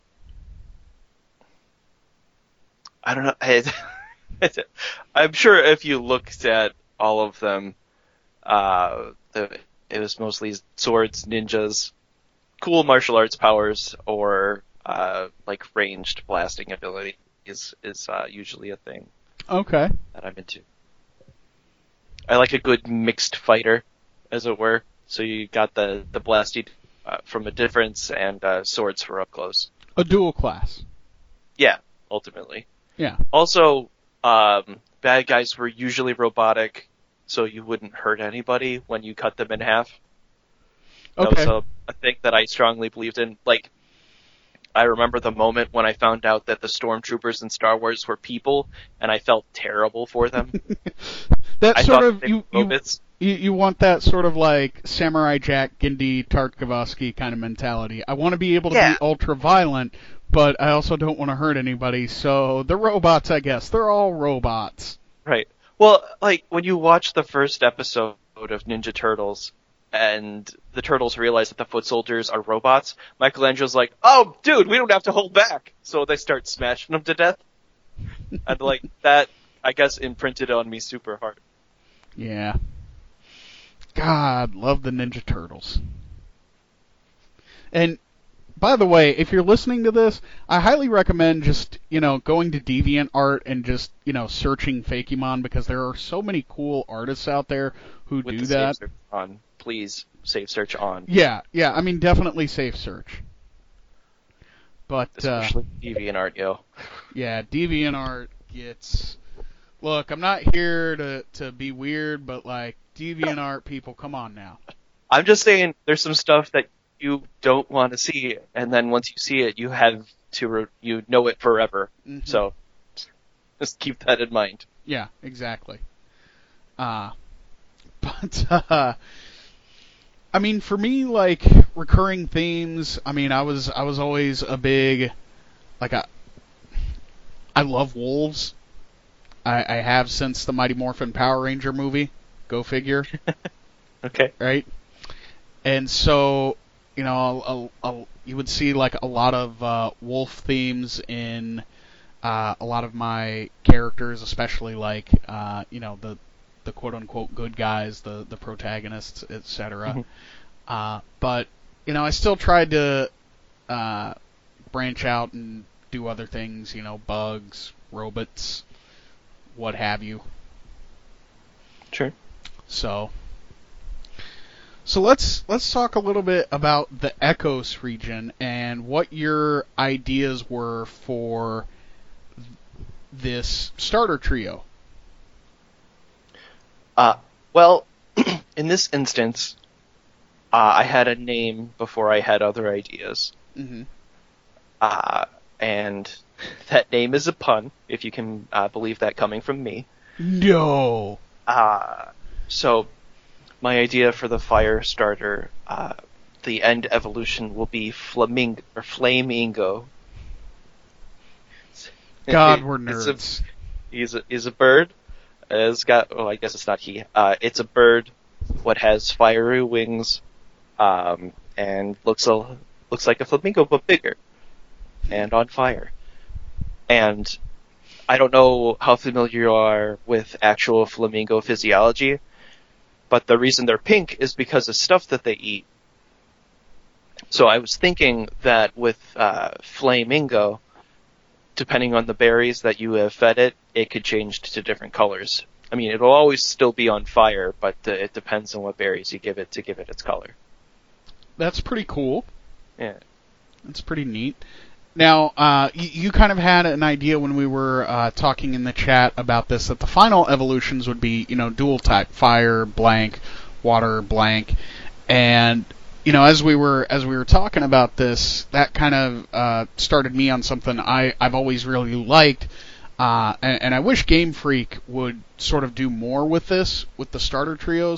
I don't know. I, I'm sure if you looked at all of them, uh, the, it was mostly swords, ninjas, cool martial arts powers, or uh, like ranged blasting ability is is uh, usually a thing Okay. that I'm into. I like a good mixed fighter, as it were. So you got the the blasty uh, from a difference and uh, swords for up close. A dual class. Yeah, ultimately. Yeah. Also, um, bad guys were usually robotic, so you wouldn't hurt anybody when you cut them in half. That Okay. was a, a thing that I strongly believed in. Like, I remember the moment when I found out that the stormtroopers in Star Wars were people, and I felt terrible for them. That I sort thought of they you, were you robots. you you want that sort of like Samurai Jack, Genndy Tartakovsky kind of mentality. I want to be able to Yeah. be ultra violent, but I also don't want to hurt anybody. So the robots, I guess, they're all robots. Right. Well, like, when you watch the first episode of Ninja Turtles, and the Turtles realize that the foot soldiers are robots, Michelangelo's like, oh, dude, we don't have to hold back! So they start smashing them to death. And, like, that, I guess, imprinted on me super hard. Yeah. God, love the Ninja Turtles. And by the way, if you're listening to this, I highly recommend just, you know, going to DeviantArt and just, you know, searching Fakemon, because there are so many cool artists out there who With do the that. save search on. Please, save search on. Yeah, yeah, I mean, definitely safe search. But, uh, Especially DeviantArt, yo. yeah, DeviantArt gets... Look, I'm not here to, to be weird, but, like, DeviantArt people, come on now. I'm just saying, there's some stuff that you don't want to see, and then once you see it, you have to, re- you know it forever. Mhm. So, just keep that in mind. Yeah, exactly. Uh, but, uh, I mean, for me, like, recurring themes, I mean, I was, I was always a big, like, a, I love wolves. I, I have since the Mighty Morphin Power Ranger movie. Go figure. Okay. Right? And so, you know, I'll, I'll, I'll, you would see, like, a lot of uh, wolf themes in uh, a lot of my characters, especially, like, uh, you know, the the quote-unquote good guys, the, the protagonists, et cetera. Mm-hmm. Uh, but, you know, I still tried to uh, branch out and do other things, you know, bugs, robots, what have you. Sure. So, so let's let's talk a little bit about the Echos region and what your ideas were for th- this starter trio. Uh, well, in this instance, uh, I had a name before I had other ideas. Mm-hmm. Uh, and that name is a pun, if you can uh, believe that coming from me. No. Uh, so, my idea for the fire starter, uh, the end evolution will be flamingo, or flamingo. God, we're It's a- nerds. He's a, he's a bird. It's got, oh, I guess it's not he. Uh, it's a bird what has fiery wings, um, and looks a, looks like a flamingo but bigger, and on fire. And I don't know how familiar you are with actual flamingo physiology, but the reason they're pink is because of stuff that they eat. So I was thinking that with uh, flamingo, depending on the berries that you have fed it, it could change to different colors. I mean, it'll always still be on fire, but uh, it depends on what berries you give it to give it its color. That's pretty cool. Yeah. That's pretty neat. Now, uh, you, you kind of had an idea when we were uh, talking in the chat about this, that the final evolutions would be, you know, dual type, fire, blank, water, blank. And, you know, as we were as we were talking about this, that kind of uh, started me on something I, I've always really liked. Uh, and, and I wish Game Freak would sort of do more with this, with the starter trios,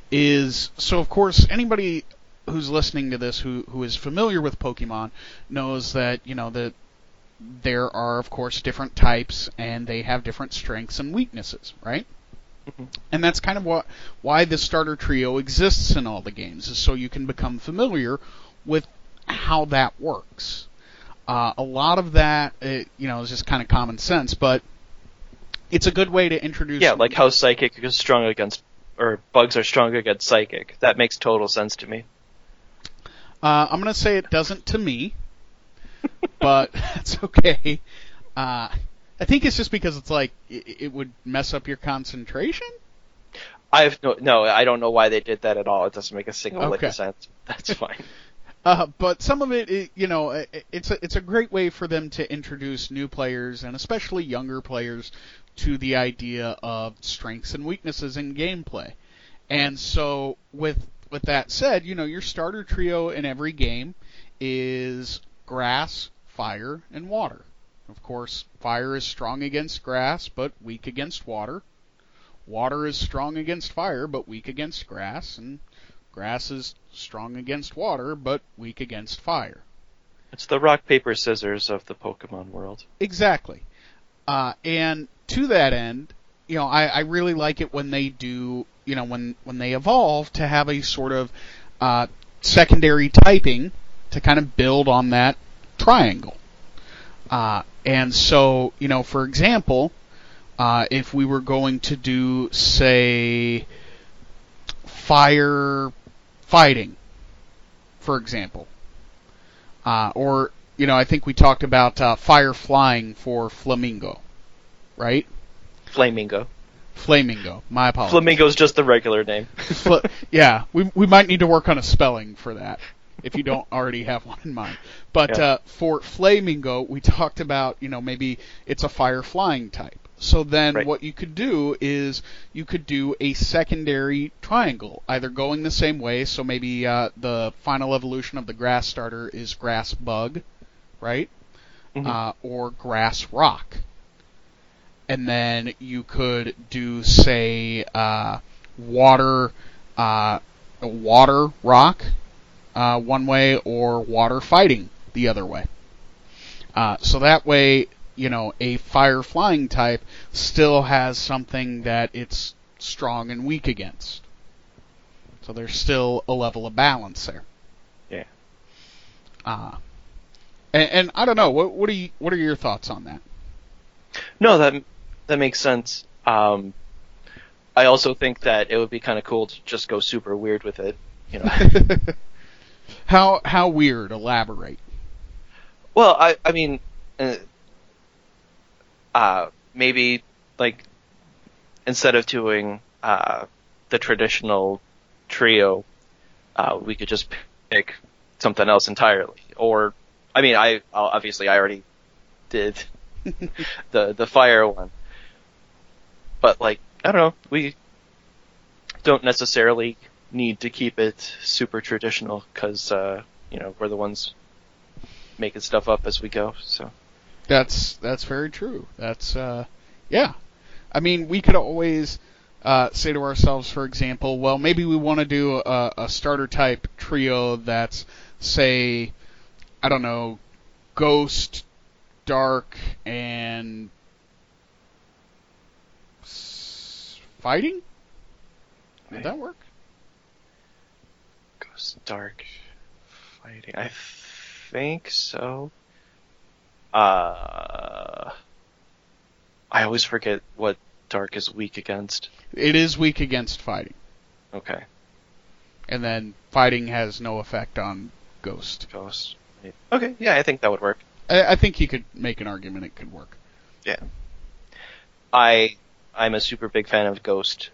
is so of course anybody who's listening to this who who is familiar with Pokemon knows that you know that there are of course different types and they have different strengths and weaknesses, right? Mm-hmm. And that's kind of what why the starter trio exists in all the games, is so you can become familiar with how that works. Uh, a lot of that, uh, you know, is just kind of common sense, but it's a good way to introduce. Yeah, like how Psychic is strong against, or bugs are strong against Psychic. That makes total sense to me. Uh, I'm going to say it doesn't to me, but that's okay. Uh, I think it's just because it's like, it, it would mess up your concentration? I have no, no, I don't know why they did that at all. It doesn't make a single Okay. lick of sense. That's fine. Uh, but some of it, it, you know, it, it's a, it's a great way for them to introduce new players, and especially younger players, to the idea of strengths and weaknesses in gameplay. And so, with with that said, you know, your starter trio in every game is grass, fire, and water. Of course, fire is strong against grass, but weak against water. Water is strong against fire, but weak against grass, and grass is strong against water, but weak against fire. It's the rock, paper, scissors of the Pokemon world. Exactly. Uh, and to that end, you know, I, I really like it when they do, you know, when, when they evolve to have a sort of uh, secondary typing to kind of build on that triangle. Uh, and so, you know, for example, uh, if we were going to do, say, fire fighting, for example, uh, or, you know, I think we talked about uh, fire flying for Flamingo, right? Flamingo. Flamingo. My apologies. Flamingo's just the regular name. Fl- yeah, we we might need to work on a spelling for that if you don't already have one in mind. But Yeah. uh, for Flamingo, we talked about, you know, maybe it's a fire flying type. So then Right. what you could do is you could do a secondary triangle, either going the same way, so maybe uh, the final evolution of the grass starter is grass bug, right? Mhm. Uh, or grass rock. And then you could do, say, uh, water, uh, water rock uh, one way, or water fighting the other way. Uh, so that way, you know, a fire flying type still has something that it's strong and weak against. So there's still a level of balance there. Yeah. Uh, and, and I don't know, what what are you, what are your thoughts on that? No, that that makes sense. Um, I also think that it would be kind of cool to just go super weird with it. You know. how how weird? Elaborate. Well, I I mean, uh, uh, maybe like instead of doing uh, the traditional trio, uh, we could just pick something else entirely. Or, I mean, I obviously I already did the the fire one, but like I don't know, we don't necessarily need to keep it super traditional because uh, you know we're the ones making stuff up as we go. So That's that's very true. That's uh, yeah. I mean, we could always uh, say to ourselves, for example, well, maybe we want to do a, a starter type trio that's, say, I don't know, ghost, dark, and s- fighting. Would that work? Ghost Dark fighting. I think so. Uh, I always forget what Dark is weak against. It is weak against fighting, Okay, and then fighting has no effect on ghost. Ghost. Okay, yeah, I think that would work. I, I think you could make an argument it could work. Yeah. I I'm a super big fan of Ghost.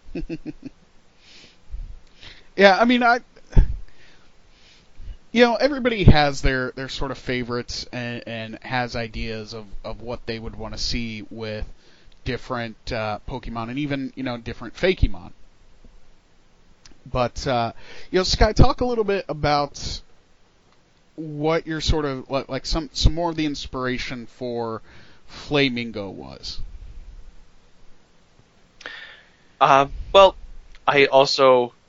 Yeah, I mean, I, you know, everybody has their, their sort of favorites and, and has ideas of, of what they would want to see with different uh, Pokemon and even, you know, different Fakemon. But, uh, you know, Sky, talk a little bit about what your sort of, like, like some, some more of the inspiration for Flamingo was. Uh, well, I also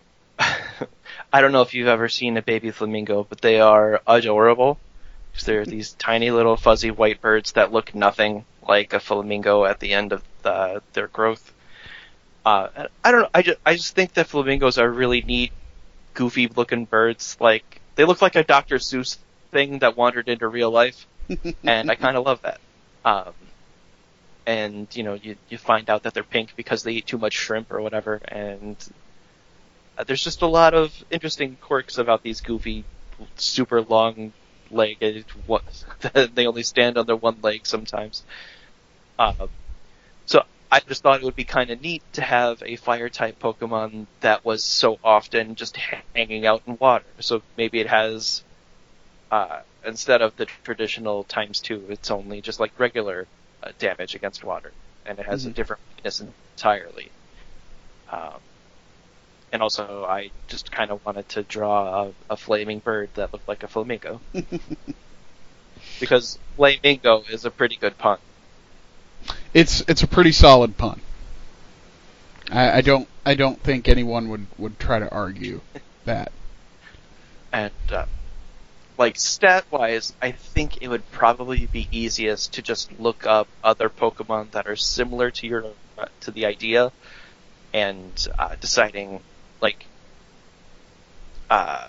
I don't know if you've ever seen a baby flamingo, but they are adorable. They're these tiny little fuzzy white birds that look nothing like a flamingo at the end of the, their growth. Uh, I don't know. I just, I just think that flamingos are really neat, goofy-looking birds. Like they look like a Doctor Seuss thing that wandered into real life, and I kind of love that. Um, and you know, you you find out that they're pink because they eat too much shrimp or whatever, and uh, there's just a lot of interesting quirks about these goofy, super long-legged. What they only stand on their one leg sometimes. Uh, so I just thought it would be kind of neat to have a fire-type Pokemon that was so often just hanging out in water. So maybe it has, uh, instead of the traditional times two, it's only just like regular uh, damage against water, and it has mm-hmm. a different weakness entirely. Um, and also, I just kind of wanted to draw a, a flaming bird that looked like a flamingo. Because flamingo is a pretty good pun. It's it's a pretty solid pun. I, I don't I don't think anyone would, would try to argue that. And uh, like stat wise, I think it would probably be easiest to just look up other Pokemon that are similar to your uh, to the idea, and uh, deciding like uh,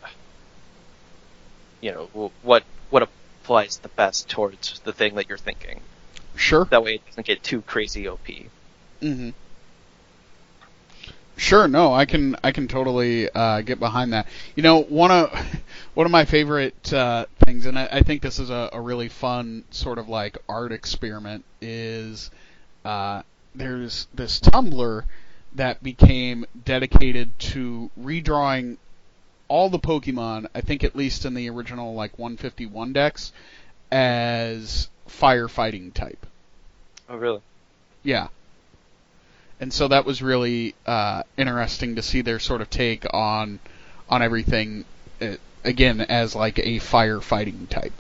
you know what what applies the best towards the thing that you're thinking. Sure. That way it doesn't get too crazy O P. Mm-hmm. Sure, no, I can I can totally uh, get behind that. You know, one of one of my favorite uh, things, and I, I think this is a, a really fun sort of like art experiment, is uh, there's this Tumblr that became dedicated to redrawing all the Pokemon, I think at least in the original like one fifty-one decks, as firefighting type. Oh, really? Yeah. And so that was really uh, interesting to see their sort of take on on everything, uh, again, as like a firefighting type.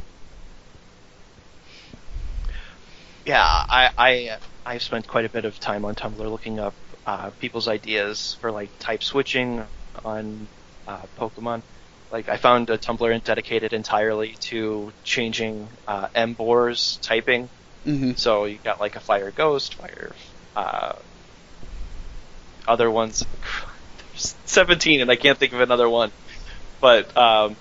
Yeah, I, I, I've spent quite a bit of time on Tumblr looking up uh, people's ideas for like type switching on uh, Pokemon. Like, I found a Tumblr dedicated entirely to changing uh, Emboar's typing. Mm-hmm. So you got like a Fire Ghost, Fire, uh, other ones. There's seventeen, and I can't think of another one. But, um,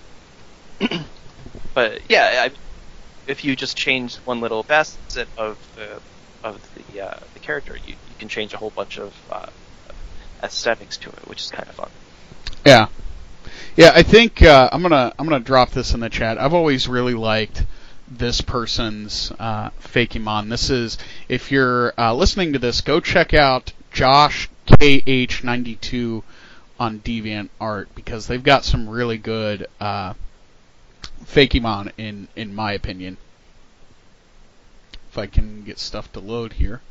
but yeah, I, if you just change one little facet of the of the uh, the character, you you can change a whole bunch of uh, aesthetics to it, which is kind of fun. Yeah. Yeah, I think uh, I'm gonna I'm gonna drop this in the chat. I've always really liked this person's uh, Fakemon. This is, if you're uh, listening to this, go check out Josh K H ninety-two on DeviantArt, because they've got some really good uh, Fakemon in in my opinion. If I can get stuff to load here.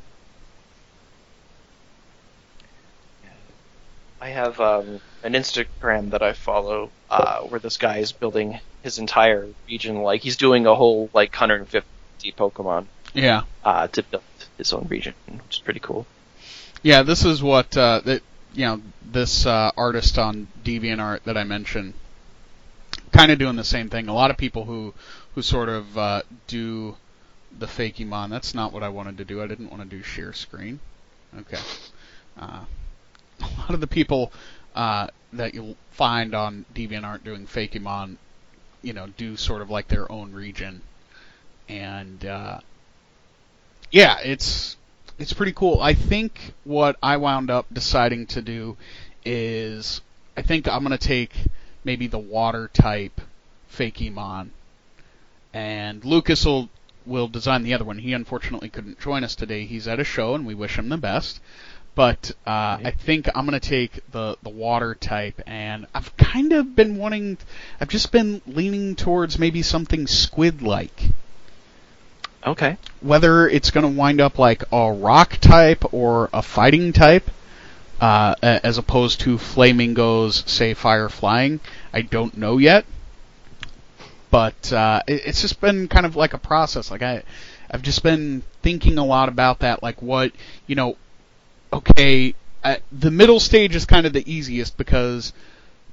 I have um, an Instagram that I follow uh, where this guy is building his entire region. Like, he's doing a whole like one hundred fifty Pokemon. Yeah. Uh, to build his own region, which is pretty cool. Yeah, this is what uh, that you know this uh, artist on DeviantArt that I mentioned, kind of doing the same thing. A lot of people who who sort of uh, do the Fakemon. That's not what I wanted to do. I didn't want to do share screen. Okay. Uh, a lot of the people uh, that you'll find on DeviantArt doing Fakemon, you know, do sort of like their own region, and uh, yeah, it's it's pretty cool. I think what I wound up deciding to do is, I think I'm gonna take maybe the water type Fakemon, and Lucas will will design the other one. He unfortunately couldn't join us today. He's at a show, and we wish him the best. But uh, I think I'm going to take the, the water type, and I've kind of been wanting, I've just been leaning towards maybe something squid-like. Okay. Whether it's going to wind up like a rock type or a fighting type, uh, as opposed to Flamingos, say, fire flying, I don't know yet. But uh, it, it's just been kind of like a process. Like I, I've just been thinking a lot about that, like what, you know, okay, uh, the middle stage is kind of the easiest because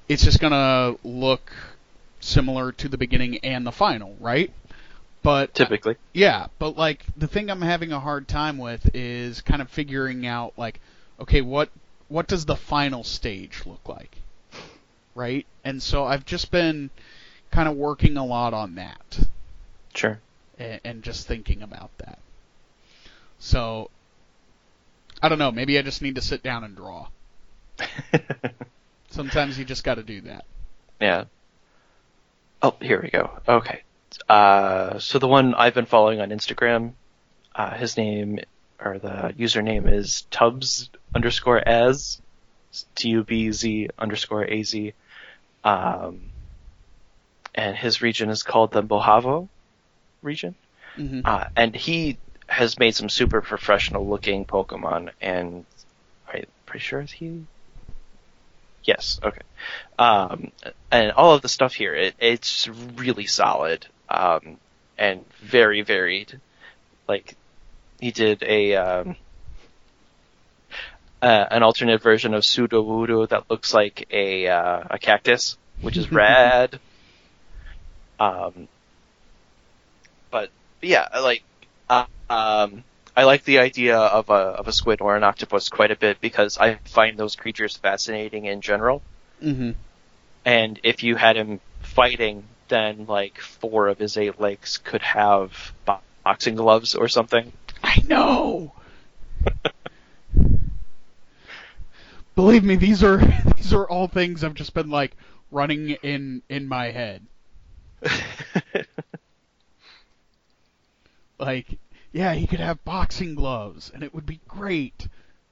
it's just gonna look similar to the beginning and the final, right? But Typically. yeah, but like the thing I'm having a hard time with is kind of figuring out like, okay, what what does the final stage look like, right? And so I've just been kind of working a lot on that. Sure. And, and just thinking about that. So I don't know. Maybe I just need to sit down and draw. Sometimes you just got to do that. Yeah. Oh, here we go. Okay. Uh, so the one I've been following on Instagram, uh, his name, or the username is Tubbs underscore as, T U B Z underscore A Z. Um, and his region is called the Mojave region. Mm-hmm. Uh, and he has made some super professional looking Pokemon, and I'm pretty sure is he? Yes, okay. Um, and all of the stuff here, it, it's really solid, um, and very varied. Like, he did a, um, uh, an alternate version of Sudowoodo that looks like a, uh, a cactus, which is rad. Um, but, yeah, like, uh, um, I like the idea of a of a squid or an octopus quite a bit because I find those creatures fascinating in general. Mm-hmm. And if you had him fighting, then like four of his eight legs could have bo- boxing gloves or something. I know. Believe me, these are these are all things I've just been like running in in my head. Like, yeah, he could have boxing gloves, and it would be great.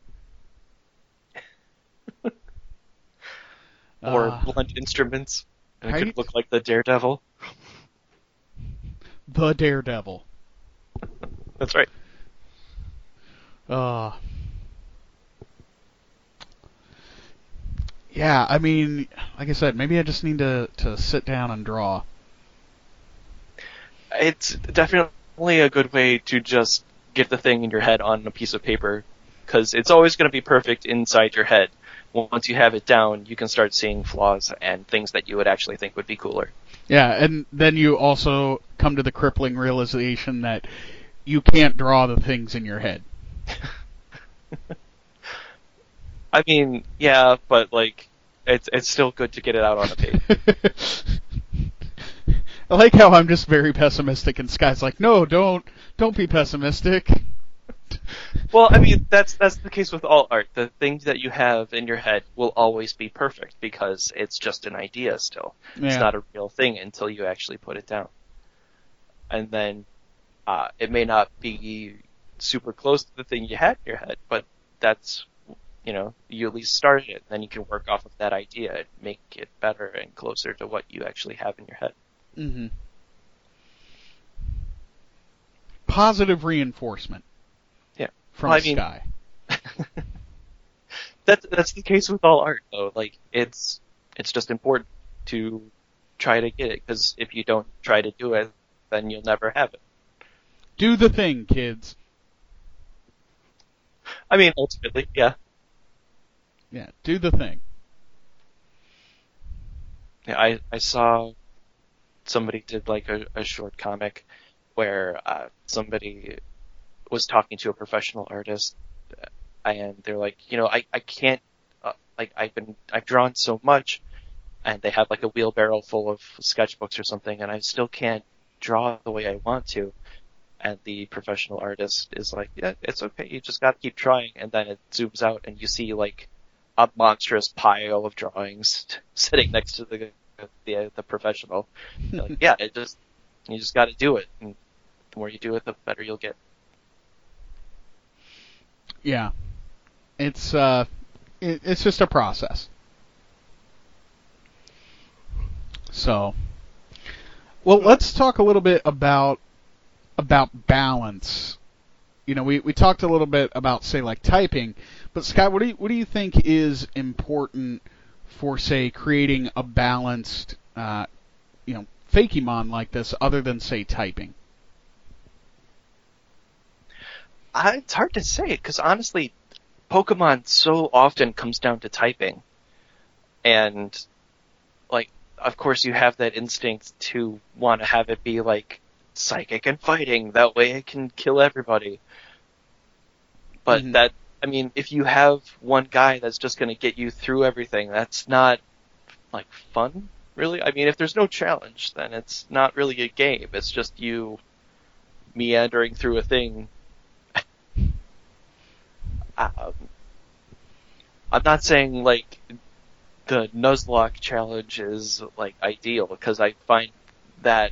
Or Uh, blunt instruments. And it right? could look like the Daredevil. The Daredevil. That's right. Uh, yeah, I mean, like I said, maybe I just need to, to sit down and draw. It's definitely a good way to just get the thing in your head on a piece of paper, because it's always going to be perfect inside your head. Once you have it down, you can start seeing flaws and things that you would actually think would be cooler. Yeah, and then you also come to the crippling realization that you can't draw the things in your head. I mean, yeah, but like, it's it's still good to get it out on a page. I like how I'm just very pessimistic, and Sky's like, "No, don't, don't be pessimistic." Well, I mean, that's that's the case with all art. The thing that you have in your head will always be perfect because it's just an idea still. Yeah. It's not a real thing until you actually put it down. And then uh, it may not be super close to the thing you had in your head, but that's, you know, you at least started it. Then you can work off of that idea and make it better and closer to what you actually have in your head. Mm-hmm. Positive reinforcement. Yeah. From Well, I mean- Sky. That's that's the case with all art, though. Like, it's it's just important to try to get it, because if you don't try to do it, then you'll never have it. Do the thing, kids. I mean, ultimately, yeah. Yeah, do the thing. Yeah, I I saw somebody did like a, a short comic where uh, somebody was talking to a professional artist, and they're like, you know, I I can't uh, like I've been I've drawn so much, and they have like a wheelbarrow full of sketchbooks or something, and I still can't draw the way I want to. And the professional artist is like, yeah, it's okay, you just gotta keep trying. And then it zooms out, and you see like a monstrous pile of drawings sitting next to the the, the professional. You're like, yeah, it just you just gotta do it, and the more you do it, the better you'll get. Yeah. It's uh, it, it's just a process. So, well, let's talk a little bit about about balance. You know, we, we talked a little bit about, say, like typing, but Scott, what do you what do you think is important for, say, creating a balanced, uh, you know, Fakemon like this, other than, say, typing? Uh, it's hard to say, because honestly, Pokemon so often comes down to typing, and like, of course you have that instinct to want to have it be, like, psychic and fighting. That way it can kill everybody. But Mhm. that, I mean, if you have one guy that's just going to get you through everything, that's not, like, fun, really. I mean, if there's no challenge, then it's not really a game. It's just you meandering through a thing. um, I'm not saying, like, the Nuzlocke challenge is, like, ideal, because I find that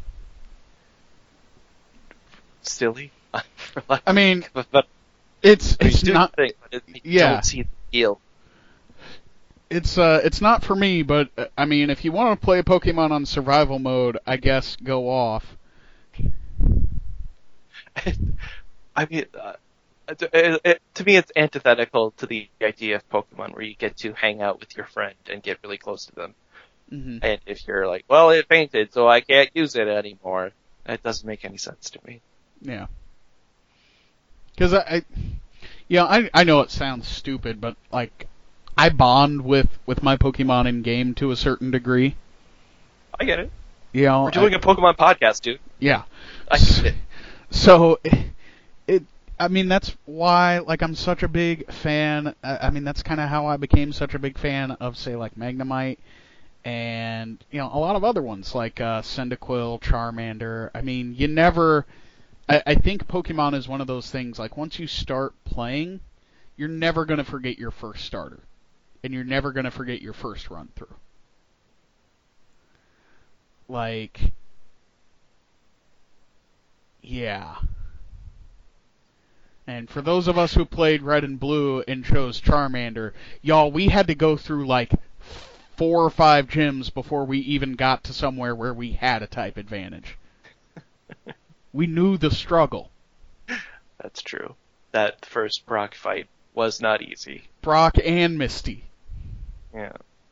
silly. for lack I mean, of- but it's I mean, it's do the not thing, but it, I yeah. don't see the appeal. it's uh it's not for me, but uh, I mean, if you want to play a Pokemon on survival mode, I guess go off. I mean, uh, it, it, it, to me, it's antithetical to the idea of Pokemon, where you get to hang out with your friend and get really close to them. hmm And if you're like, well, it fainted, so I can't use it anymore, that doesn't make any sense to me. Yeah. Because I, I, yeah, I I know it sounds stupid, but like, I bond with with my Pokemon in game to a certain degree. I get it. You know, We're doing I- a Pokemon podcast, dude. yeah. I get it. So, it, I mean, that's why, like, I'm such a big fan. I I mean, that's kind of how I became such a big fan of, say, like, Magnemite and, you know, a lot of other ones, like uh, Cyndaquil, Charmander. I mean, you never... I, I think Pokemon is one of those things, like, once you start playing, you're never going to forget your first starter. And you're never going to forget your first run-through. Like... Yeah. And for those of us who played Red and Blue and chose Charmander, y'all, we had to go through like four or five gyms before we even got to somewhere where we had a type advantage. We knew the struggle. That's true. That first Brock fight was not easy. Brock and Misty. Yeah.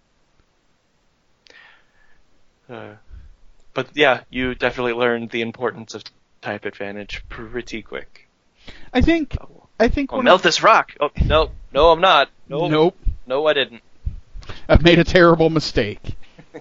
Uh, but yeah, you definitely learned the importance of type advantage pretty quick. I think. Oh, I think. oh one melt of, this rock! Oh, no, no, I'm not. No, Nope. no, I didn't. I've made a terrible mistake.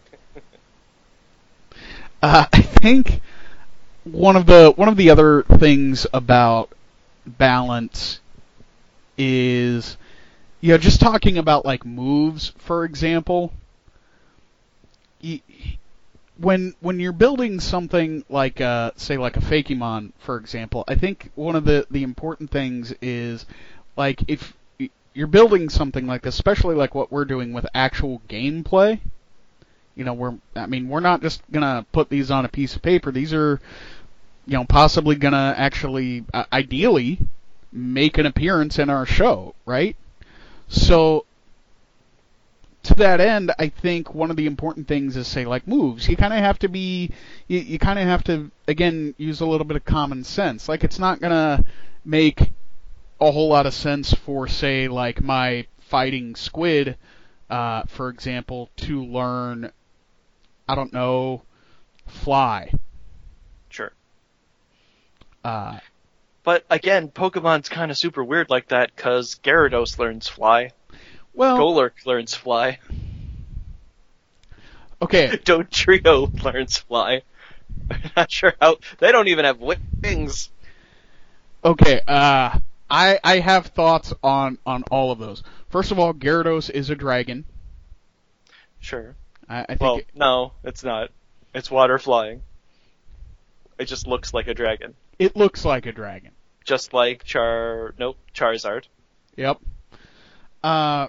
uh, I think one of the one of the other things about balance is, you know, just talking about like moves, for example. You, when when you're building something like uh say like a Fakemon, for example, I think one of the the important things is, like, if you're building something like this, especially like what we're doing with actual gameplay, you know, we're I mean we're not just gonna put these on a piece of paper. These are, you know, possibly gonna actually uh, ideally make an appearance in our show, right? So to that end, I think one of the important things is, say, like moves. You kind of have to be, you, you kind of have to, again, use a little bit of common sense. Like, it's not going to make a whole lot of sense for, say, like my fighting squid, uh, for example, to learn, I don't know, fly. Sure. Uh, But again, Pokemon's kind of super weird like that, because Gyarados learns fly. well, Golurk learns fly. okay, Dodrio learns fly. I'm not sure how... They don't even have wings. okay, uh, I, I have thoughts on, on all of those. First of all, Gyarados is a dragon. Sure. I, I think Well, it- no, it's not. It's water flying. It just looks like a dragon. it looks like a dragon. Just like Char... Nope, Charizard. Yep. Uh,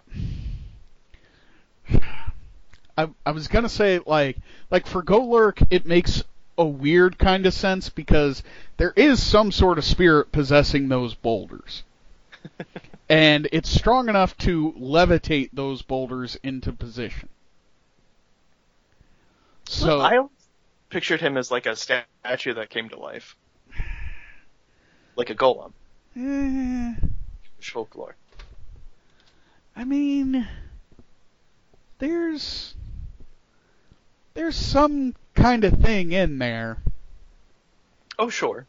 I I was gonna say like like for Golurk, it makes a weird kind of sense because there is some sort of spirit possessing those boulders, and it's strong enough to levitate those boulders into position. So I always pictured him as like a statue that came to life. Like a golem. eh, Folklore. I mean, there's there's some kind of thing in there. Oh, sure.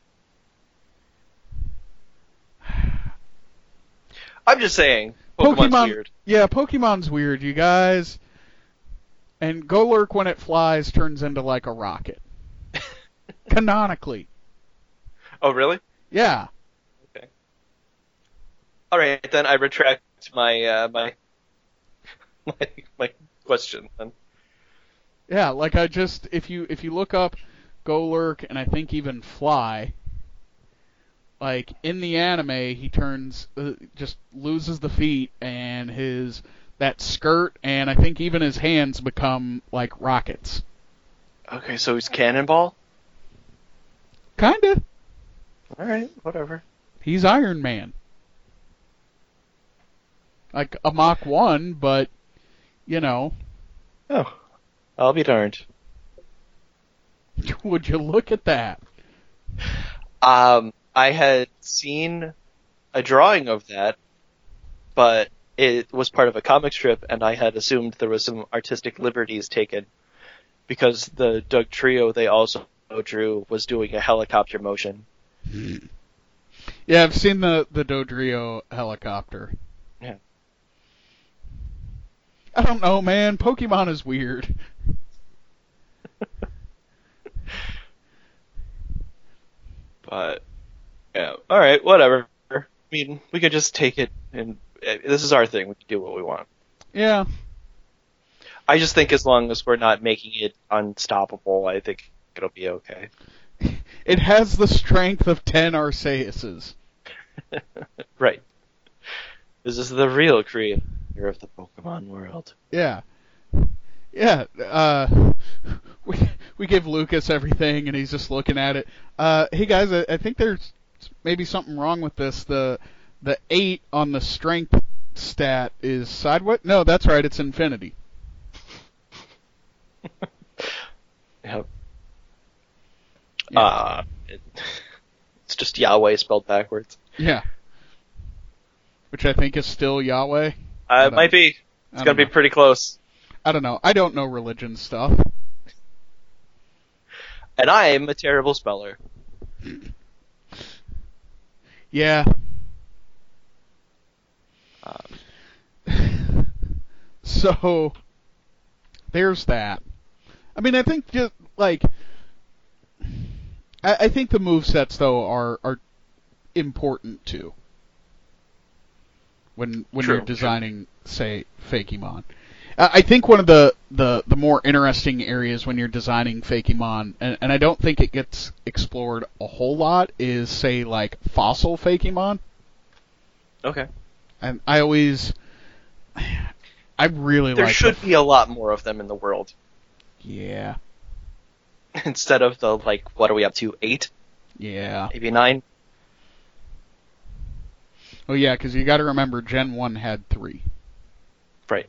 I'm just saying, Pokemon's Pokemon, weird. yeah, Pokemon's weird, you guys. And Golurk, when it flies, turns into like a rocket. Canonically. Oh, really? Yeah. Okay. All right, then I retract my uh, my my my question. Then. Yeah, like I just if you if you look up Golurk and I think even Fly, like in the anime he turns uh, just loses the feet and his that skirt and I think even his hands become like rockets. Okay, so he's Cannonball? Kinda. All right, whatever. He's Iron Man. Like a Mach one, but you know. Oh, I'll be darned. Would you look at that? Um, I had seen a drawing of that, but it was part of a comic strip, and I had assumed there was some artistic liberties taken because the Doug Trio they also drew was doing a helicopter motion. Yeah, I've seen the the Dodrio helicopter. Yeah. I don't know, man. Pokemon is weird. But yeah, all right, whatever. I mean, we could just take it, and uh, this is our thing. We can do what we want. Yeah. I just think as long as we're not making it unstoppable, I think it'll be okay. It has the strength of ten Arceuses. Right. This is the real creator of the Pokemon world. Yeah. Yeah, uh, we, we give Lucas everything, and he's just looking at it. Uh, hey guys, I, I think there's maybe something wrong with this. The the eight on the strength stat is sideways? No, that's right, it's infinity. Yep. Yeah. Uh, it, it's just Yahweh spelled backwards. Yeah. Which I think is still Yahweh. Uh, it might be. It's gonna be know. pretty close. I don't know. I don't know religion stuff. And I am a terrible speller. Yeah. Um, So, there's that. I mean, I think just, like, I, I think the movesets, though, are, are important, too. When, when True, you're designing, say, Fakemon. I think one of the, the, the more interesting areas when you're designing Fakemon, and, and I don't think it gets explored a whole lot, is, say, like, fossil Fakemon. okay. And I always... I really There like should the, be a lot more of them in the world. Yeah. Instead of the, like, what are we up to, eight? Yeah. Maybe nine? Oh, yeah, because you got to remember Gen one had three. Right.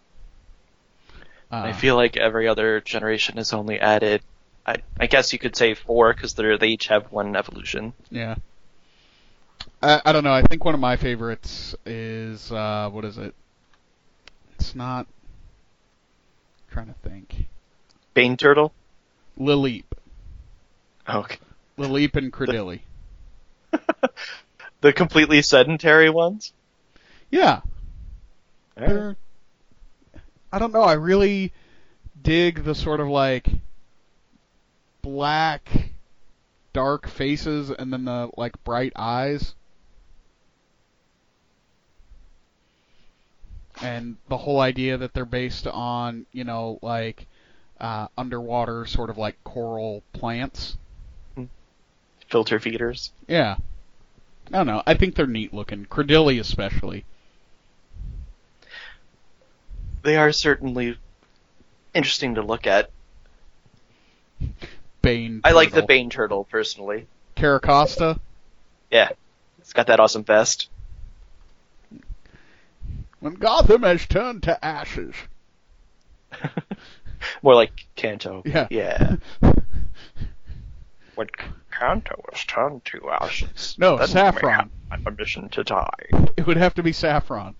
Uh, I feel like every other generation has only added, I, I guess you could say four, because they each have one evolution. Yeah. I, I don't know. I think one of my favorites is, uh, what is it? It's not... I'm trying to think. Bane Turtle? Lileep. Okay. Lileep and Credilli. The completely sedentary ones? Yeah. Alright. They're, I don't know. I really dig the sort of like black, dark faces and then the like bright eyes. And the whole idea that they're based on, you know, like uh, underwater sort of like coral plants. Filter feeders. Yeah. I don't know. I think they're neat looking. Credilli especially. They are certainly interesting to look at. Bane. I like the Turtle. Bane Turtle, personally. Caracosta. Yeah. It's got that awesome vest. When Gotham has turned to ashes. More like Kanto. Yeah. Yeah. When Kanto was turned to ashes. No, then Saffron. we had a mission to die. It would have to be Saffron.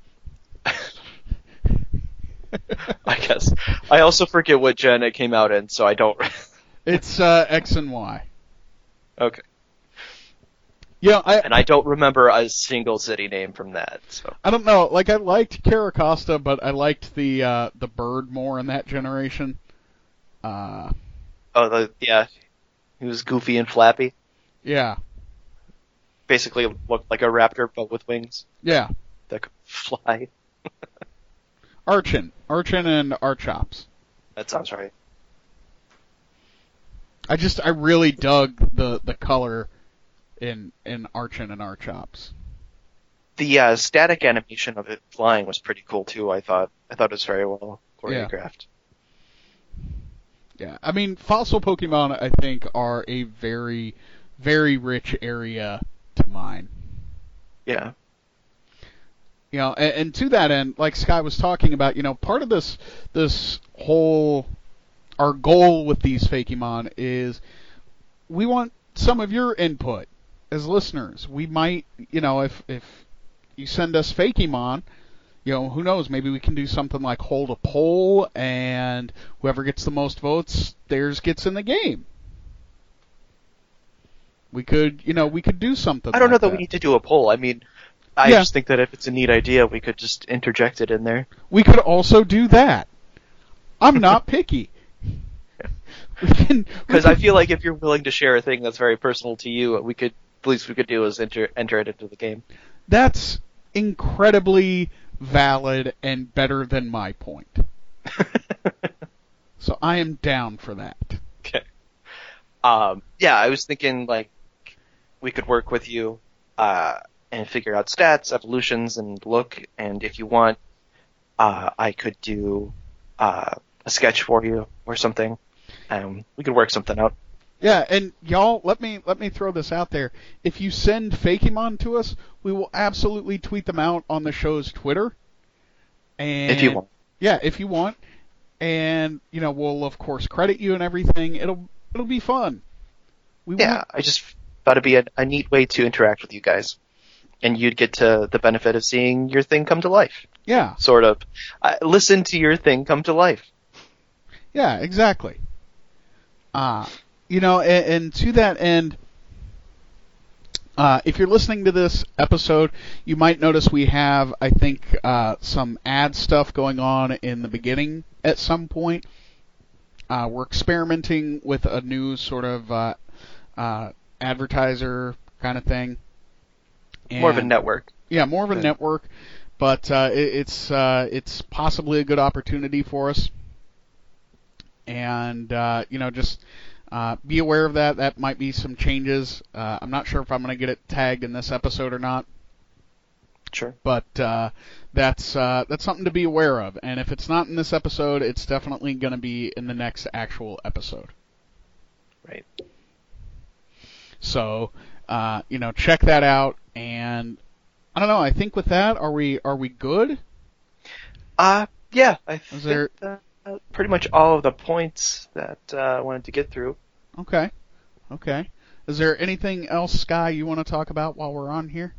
I guess. I also forget what gen it came out in, so I don't... It's uh, X and Y. Okay. Yeah, I And I don't remember a single city name from that. So I don't know. Like I liked Caracosta, but I liked the uh, the bird more in that generation. Uh, oh, the, yeah, he was goofy and flappy. yeah, Basically looked like a raptor, but with wings yeah. that could fly. Archon, Archon, and Archops. That sounds right. I just I really dug the the color in in Archon and Archops. The uh, static animation of it flying was pretty cool too. I thought. I thought it was very well choreographed. Yeah, I mean, fossil Pokemon, I think, are a very, very rich area to mine. Yeah. You know, and, and to that end, like Sky was talking about, you know, part of this this whole our goal with these Fakemon is we want some of your input as listeners. We might, you know, if if you send us Fakemon, you know, who knows, maybe we can do something like hold a poll, and whoever gets the most votes, theirs gets in the game. We could, you know, we could do something I don't like know that, that we need to do a poll. I mean, I Yeah. just think that if it's a neat idea, we could just interject it in there. We could also do that. I'm not picky. We can, Because I feel like if you're willing to share a thing that's very personal to you, we could, the least we could do is enter enter it into the game. that's incredibly valid and better than my point. So I am down for that. Okay. Um, yeah, I was thinking like we could work with you uh, and figure out stats, evolutions, and look. And if you want, uh, I could do uh, a sketch for you or something. Um, we could work something out. Yeah, and y'all, let me let me throw this out there. If you send Fakemon to us, we will absolutely tweet them out on the show's Twitter. And If you want. Yeah, if you want. And, you know, we'll of course credit you and everything. It'll it'll be fun. We Yeah, want- I just thought it'd be a, a neat way to interact with you guys. And you'd get to the benefit of seeing your thing come to life. Yeah. Sort of. Uh, listen to your thing come to life. Yeah, exactly. Uh, you know, and, and to that end, uh, if you're listening to this episode, you might notice we have, I think, uh, some ad stuff going on in the beginning at some point. Uh, we're experimenting with a new sort of uh, uh, advertiser kind of thing. More of a And- network. Yeah, more of a Good. network, but uh, it, it's uh, it's possibly a good opportunity for us. And uh, you know, just uh, be aware of that. That might be some changes. Uh, I'm not sure if I'm going to get it tagged in this episode or not, Sure. but uh, that's uh, that's something to be aware of. And if it's not in this episode, it's definitely going to be in the next actual episode. Right. So, uh, you know, check that out. And I don't know. I think with that, are we are we good? Uh, yeah, I Is think there- that, uh, pretty much all of the points that uh, I wanted to get through. Okay. Okay. Is there anything else, Sky, you want to talk about while we're on here?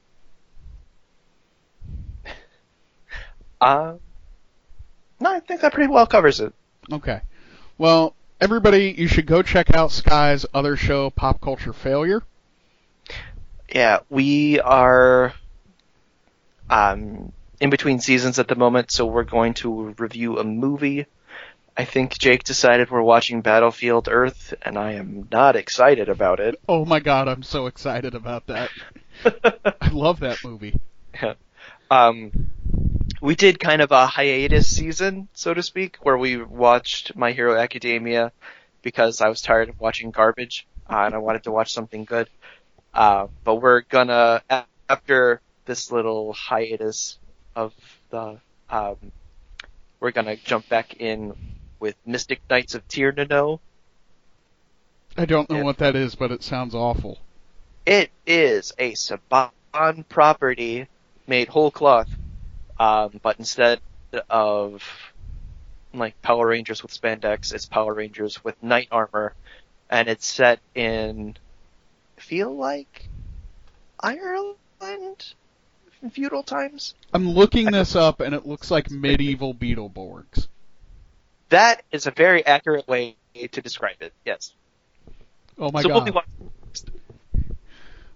Uh, no, I think that pretty well covers it. Okay. Well, everybody, you should go check out Sky's other show, Pop Culture Failure. Yeah, we are um, in between seasons at the moment, so we're going to review a movie. I think Jake decided we're watching Battlefield Earth, and I am not excited about it. Oh my god, I'm so excited about that. I love that movie. um, we did kind of a hiatus season, so to speak, where we watched My Hero Academia because I was tired of watching garbage, uh, and I wanted to watch something good. Uh, but we're gonna, after this little hiatus of the, um, we're gonna jump back in with Mystic Knights of Tir-Na-No. I don't know Yeah. what that is, but it sounds awful. It is a Saban property made whole cloth, um, but instead of like Power Rangers with spandex, it's Power Rangers with knight armor, and it's set in, I feel like, Ireland in feudal times. I'm looking this up, and it looks like medieval Beetleborgs. That is a very accurate way to describe it. Yes. Oh my so god. we'll be watching.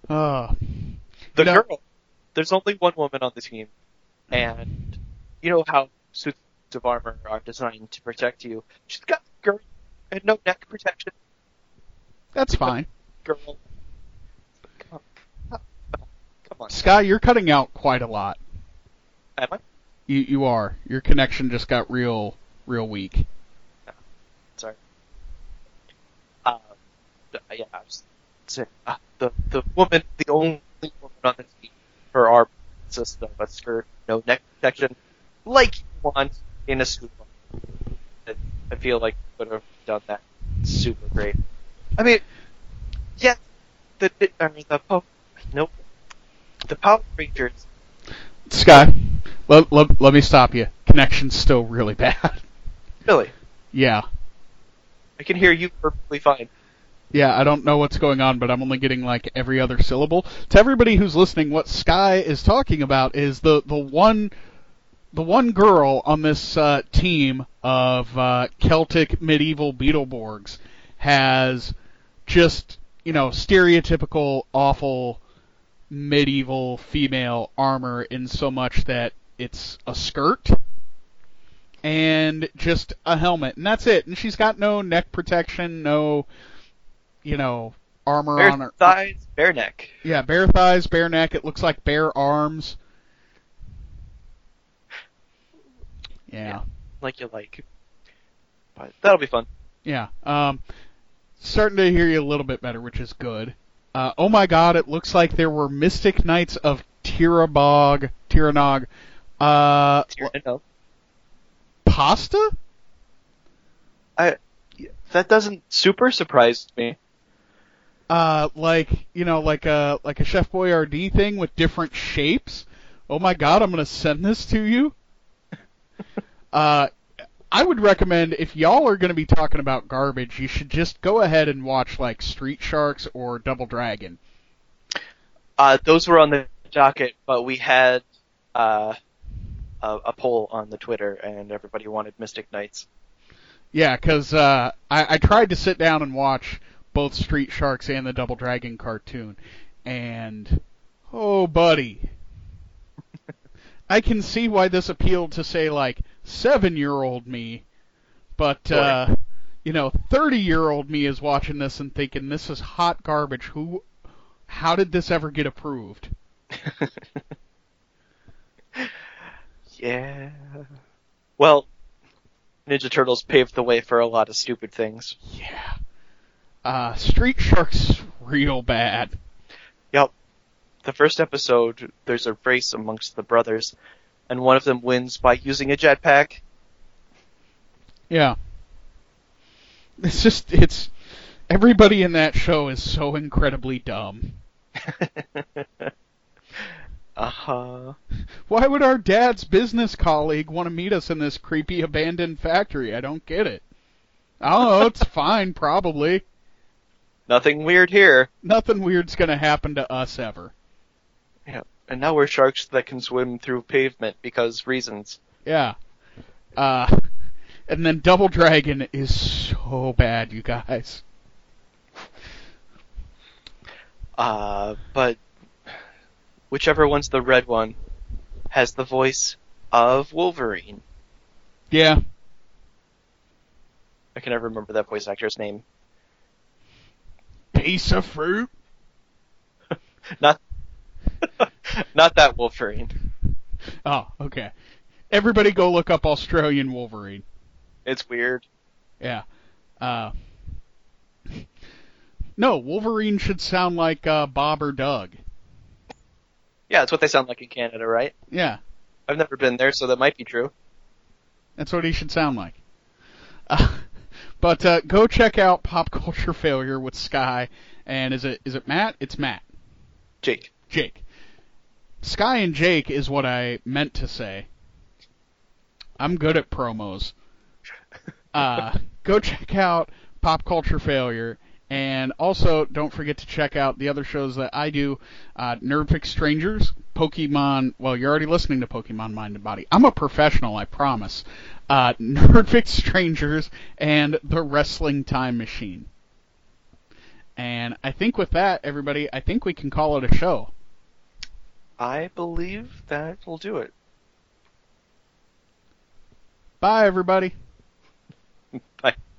Uh, The No. girl. There's only one woman on the team, and you know how suits of armor are designed to protect you. She's got girl and no neck protection. that's fine. Girl. Come on. Come on. Sky, you're cutting out quite a lot. Am I? You you are. Your connection just got real real weak. Sorry. Um, yeah, I was saying, uh, the the woman, the only woman on the team, her arm consists of a skirt, no neck protection, like you want in a scuba. I, I feel like you could have done that super great. I mean, yeah, the, the I mean the po- nope, the Power Rangers. Sky, let, let, let me stop you. Connection's still really bad. Really, Yeah. I can hear you perfectly fine. Yeah, I don't know what's going on, but I'm only getting like every other syllable. To everybody who's listening, what Sky is talking about is the, the one the one girl on this uh, team of uh, Celtic medieval Beetleborgs has just, you know, stereotypical awful medieval female armor in so much that it's a skirt and just a helmet, and that's it. And she's got no neck protection, no, you know, armor Bare on her. thighs, bare neck. Yeah, bare thighs, bare neck. It looks like bare arms. Yeah. Like you like. But that'll be fun. Yeah. Um, starting to hear you a little bit better, which is good. Uh, oh my god, it looks like there were Mystic Knights of Tirabog, Tiranog, uh, No. pasta? I that doesn't super surprise me. Uh, like, you know, like a, like a Chef Boyardee thing with different shapes. Oh my god, I'm gonna send this to you. uh, I would recommend, if y'all are gonna be talking about garbage, you should just go ahead and watch, like, Street Sharks or Double Dragon. Uh, those were on the docket, but we had uh, a, a poll on the Twitter, and everybody wanted Mystic Knights. Yeah, because uh, I, I tried to sit down and watch both Street Sharks and the Double Dragon cartoon, and oh, buddy, I can see why this appealed to, say, like, seven-year-old me, but, uh, you know, thirty-year-old me is watching this and thinking, this is hot garbage. Who, how did this ever get approved? Yeah. Well, Ninja Turtles paved the way for a lot of stupid things. Yeah. Uh, Street Sharks real bad. Yep. The first episode, there's a race amongst the brothers, and one of them wins by using a jetpack. Yeah. It's just, it's, everybody in that show is so incredibly dumb. Uh-huh. Why would our dad's business colleague want to meet us in this creepy abandoned factory? I don't get it. I don't know, it's fine, probably. Nothing weird here. Nothing weird's gonna happen to us ever. Yeah. And now we're sharks that can swim through pavement because reasons. Yeah. Uh, and then Double Dragon is so bad, you guys. Uh, but whichever one's the red one has the voice of Wolverine. Yeah. I can never remember that voice actor's name. Piece of fruit. Not, not that Wolverine. Oh, okay. Everybody go look up Australian Wolverine. It's weird. Yeah. Uh, no, Wolverine should sound like uh, Bob or Doug. Yeah, that's what they sound like in Canada, right? Yeah. I've never been there, so that might be true. That's what he should sound like. Uh, but uh, go check out Pop Culture Failure with Sky. And is it is it Matt? It's Matt. Jake. Jake. Sky and Jake is what I meant to say. I'm good at promos. Uh, go check out Pop Culture Failure. And also, don't forget to check out the other shows that I do. Uh, Nerdfix Strangers, Pokemon... Well, you're already listening to Pokemon Mind and Body. I'm a professional, I promise. Uh, Nerdfix Strangers and The Wrestling Time Machine. And And I think with that, everybody, I think we can call it a show. I believe that will do it. Bye, everybody. Bye.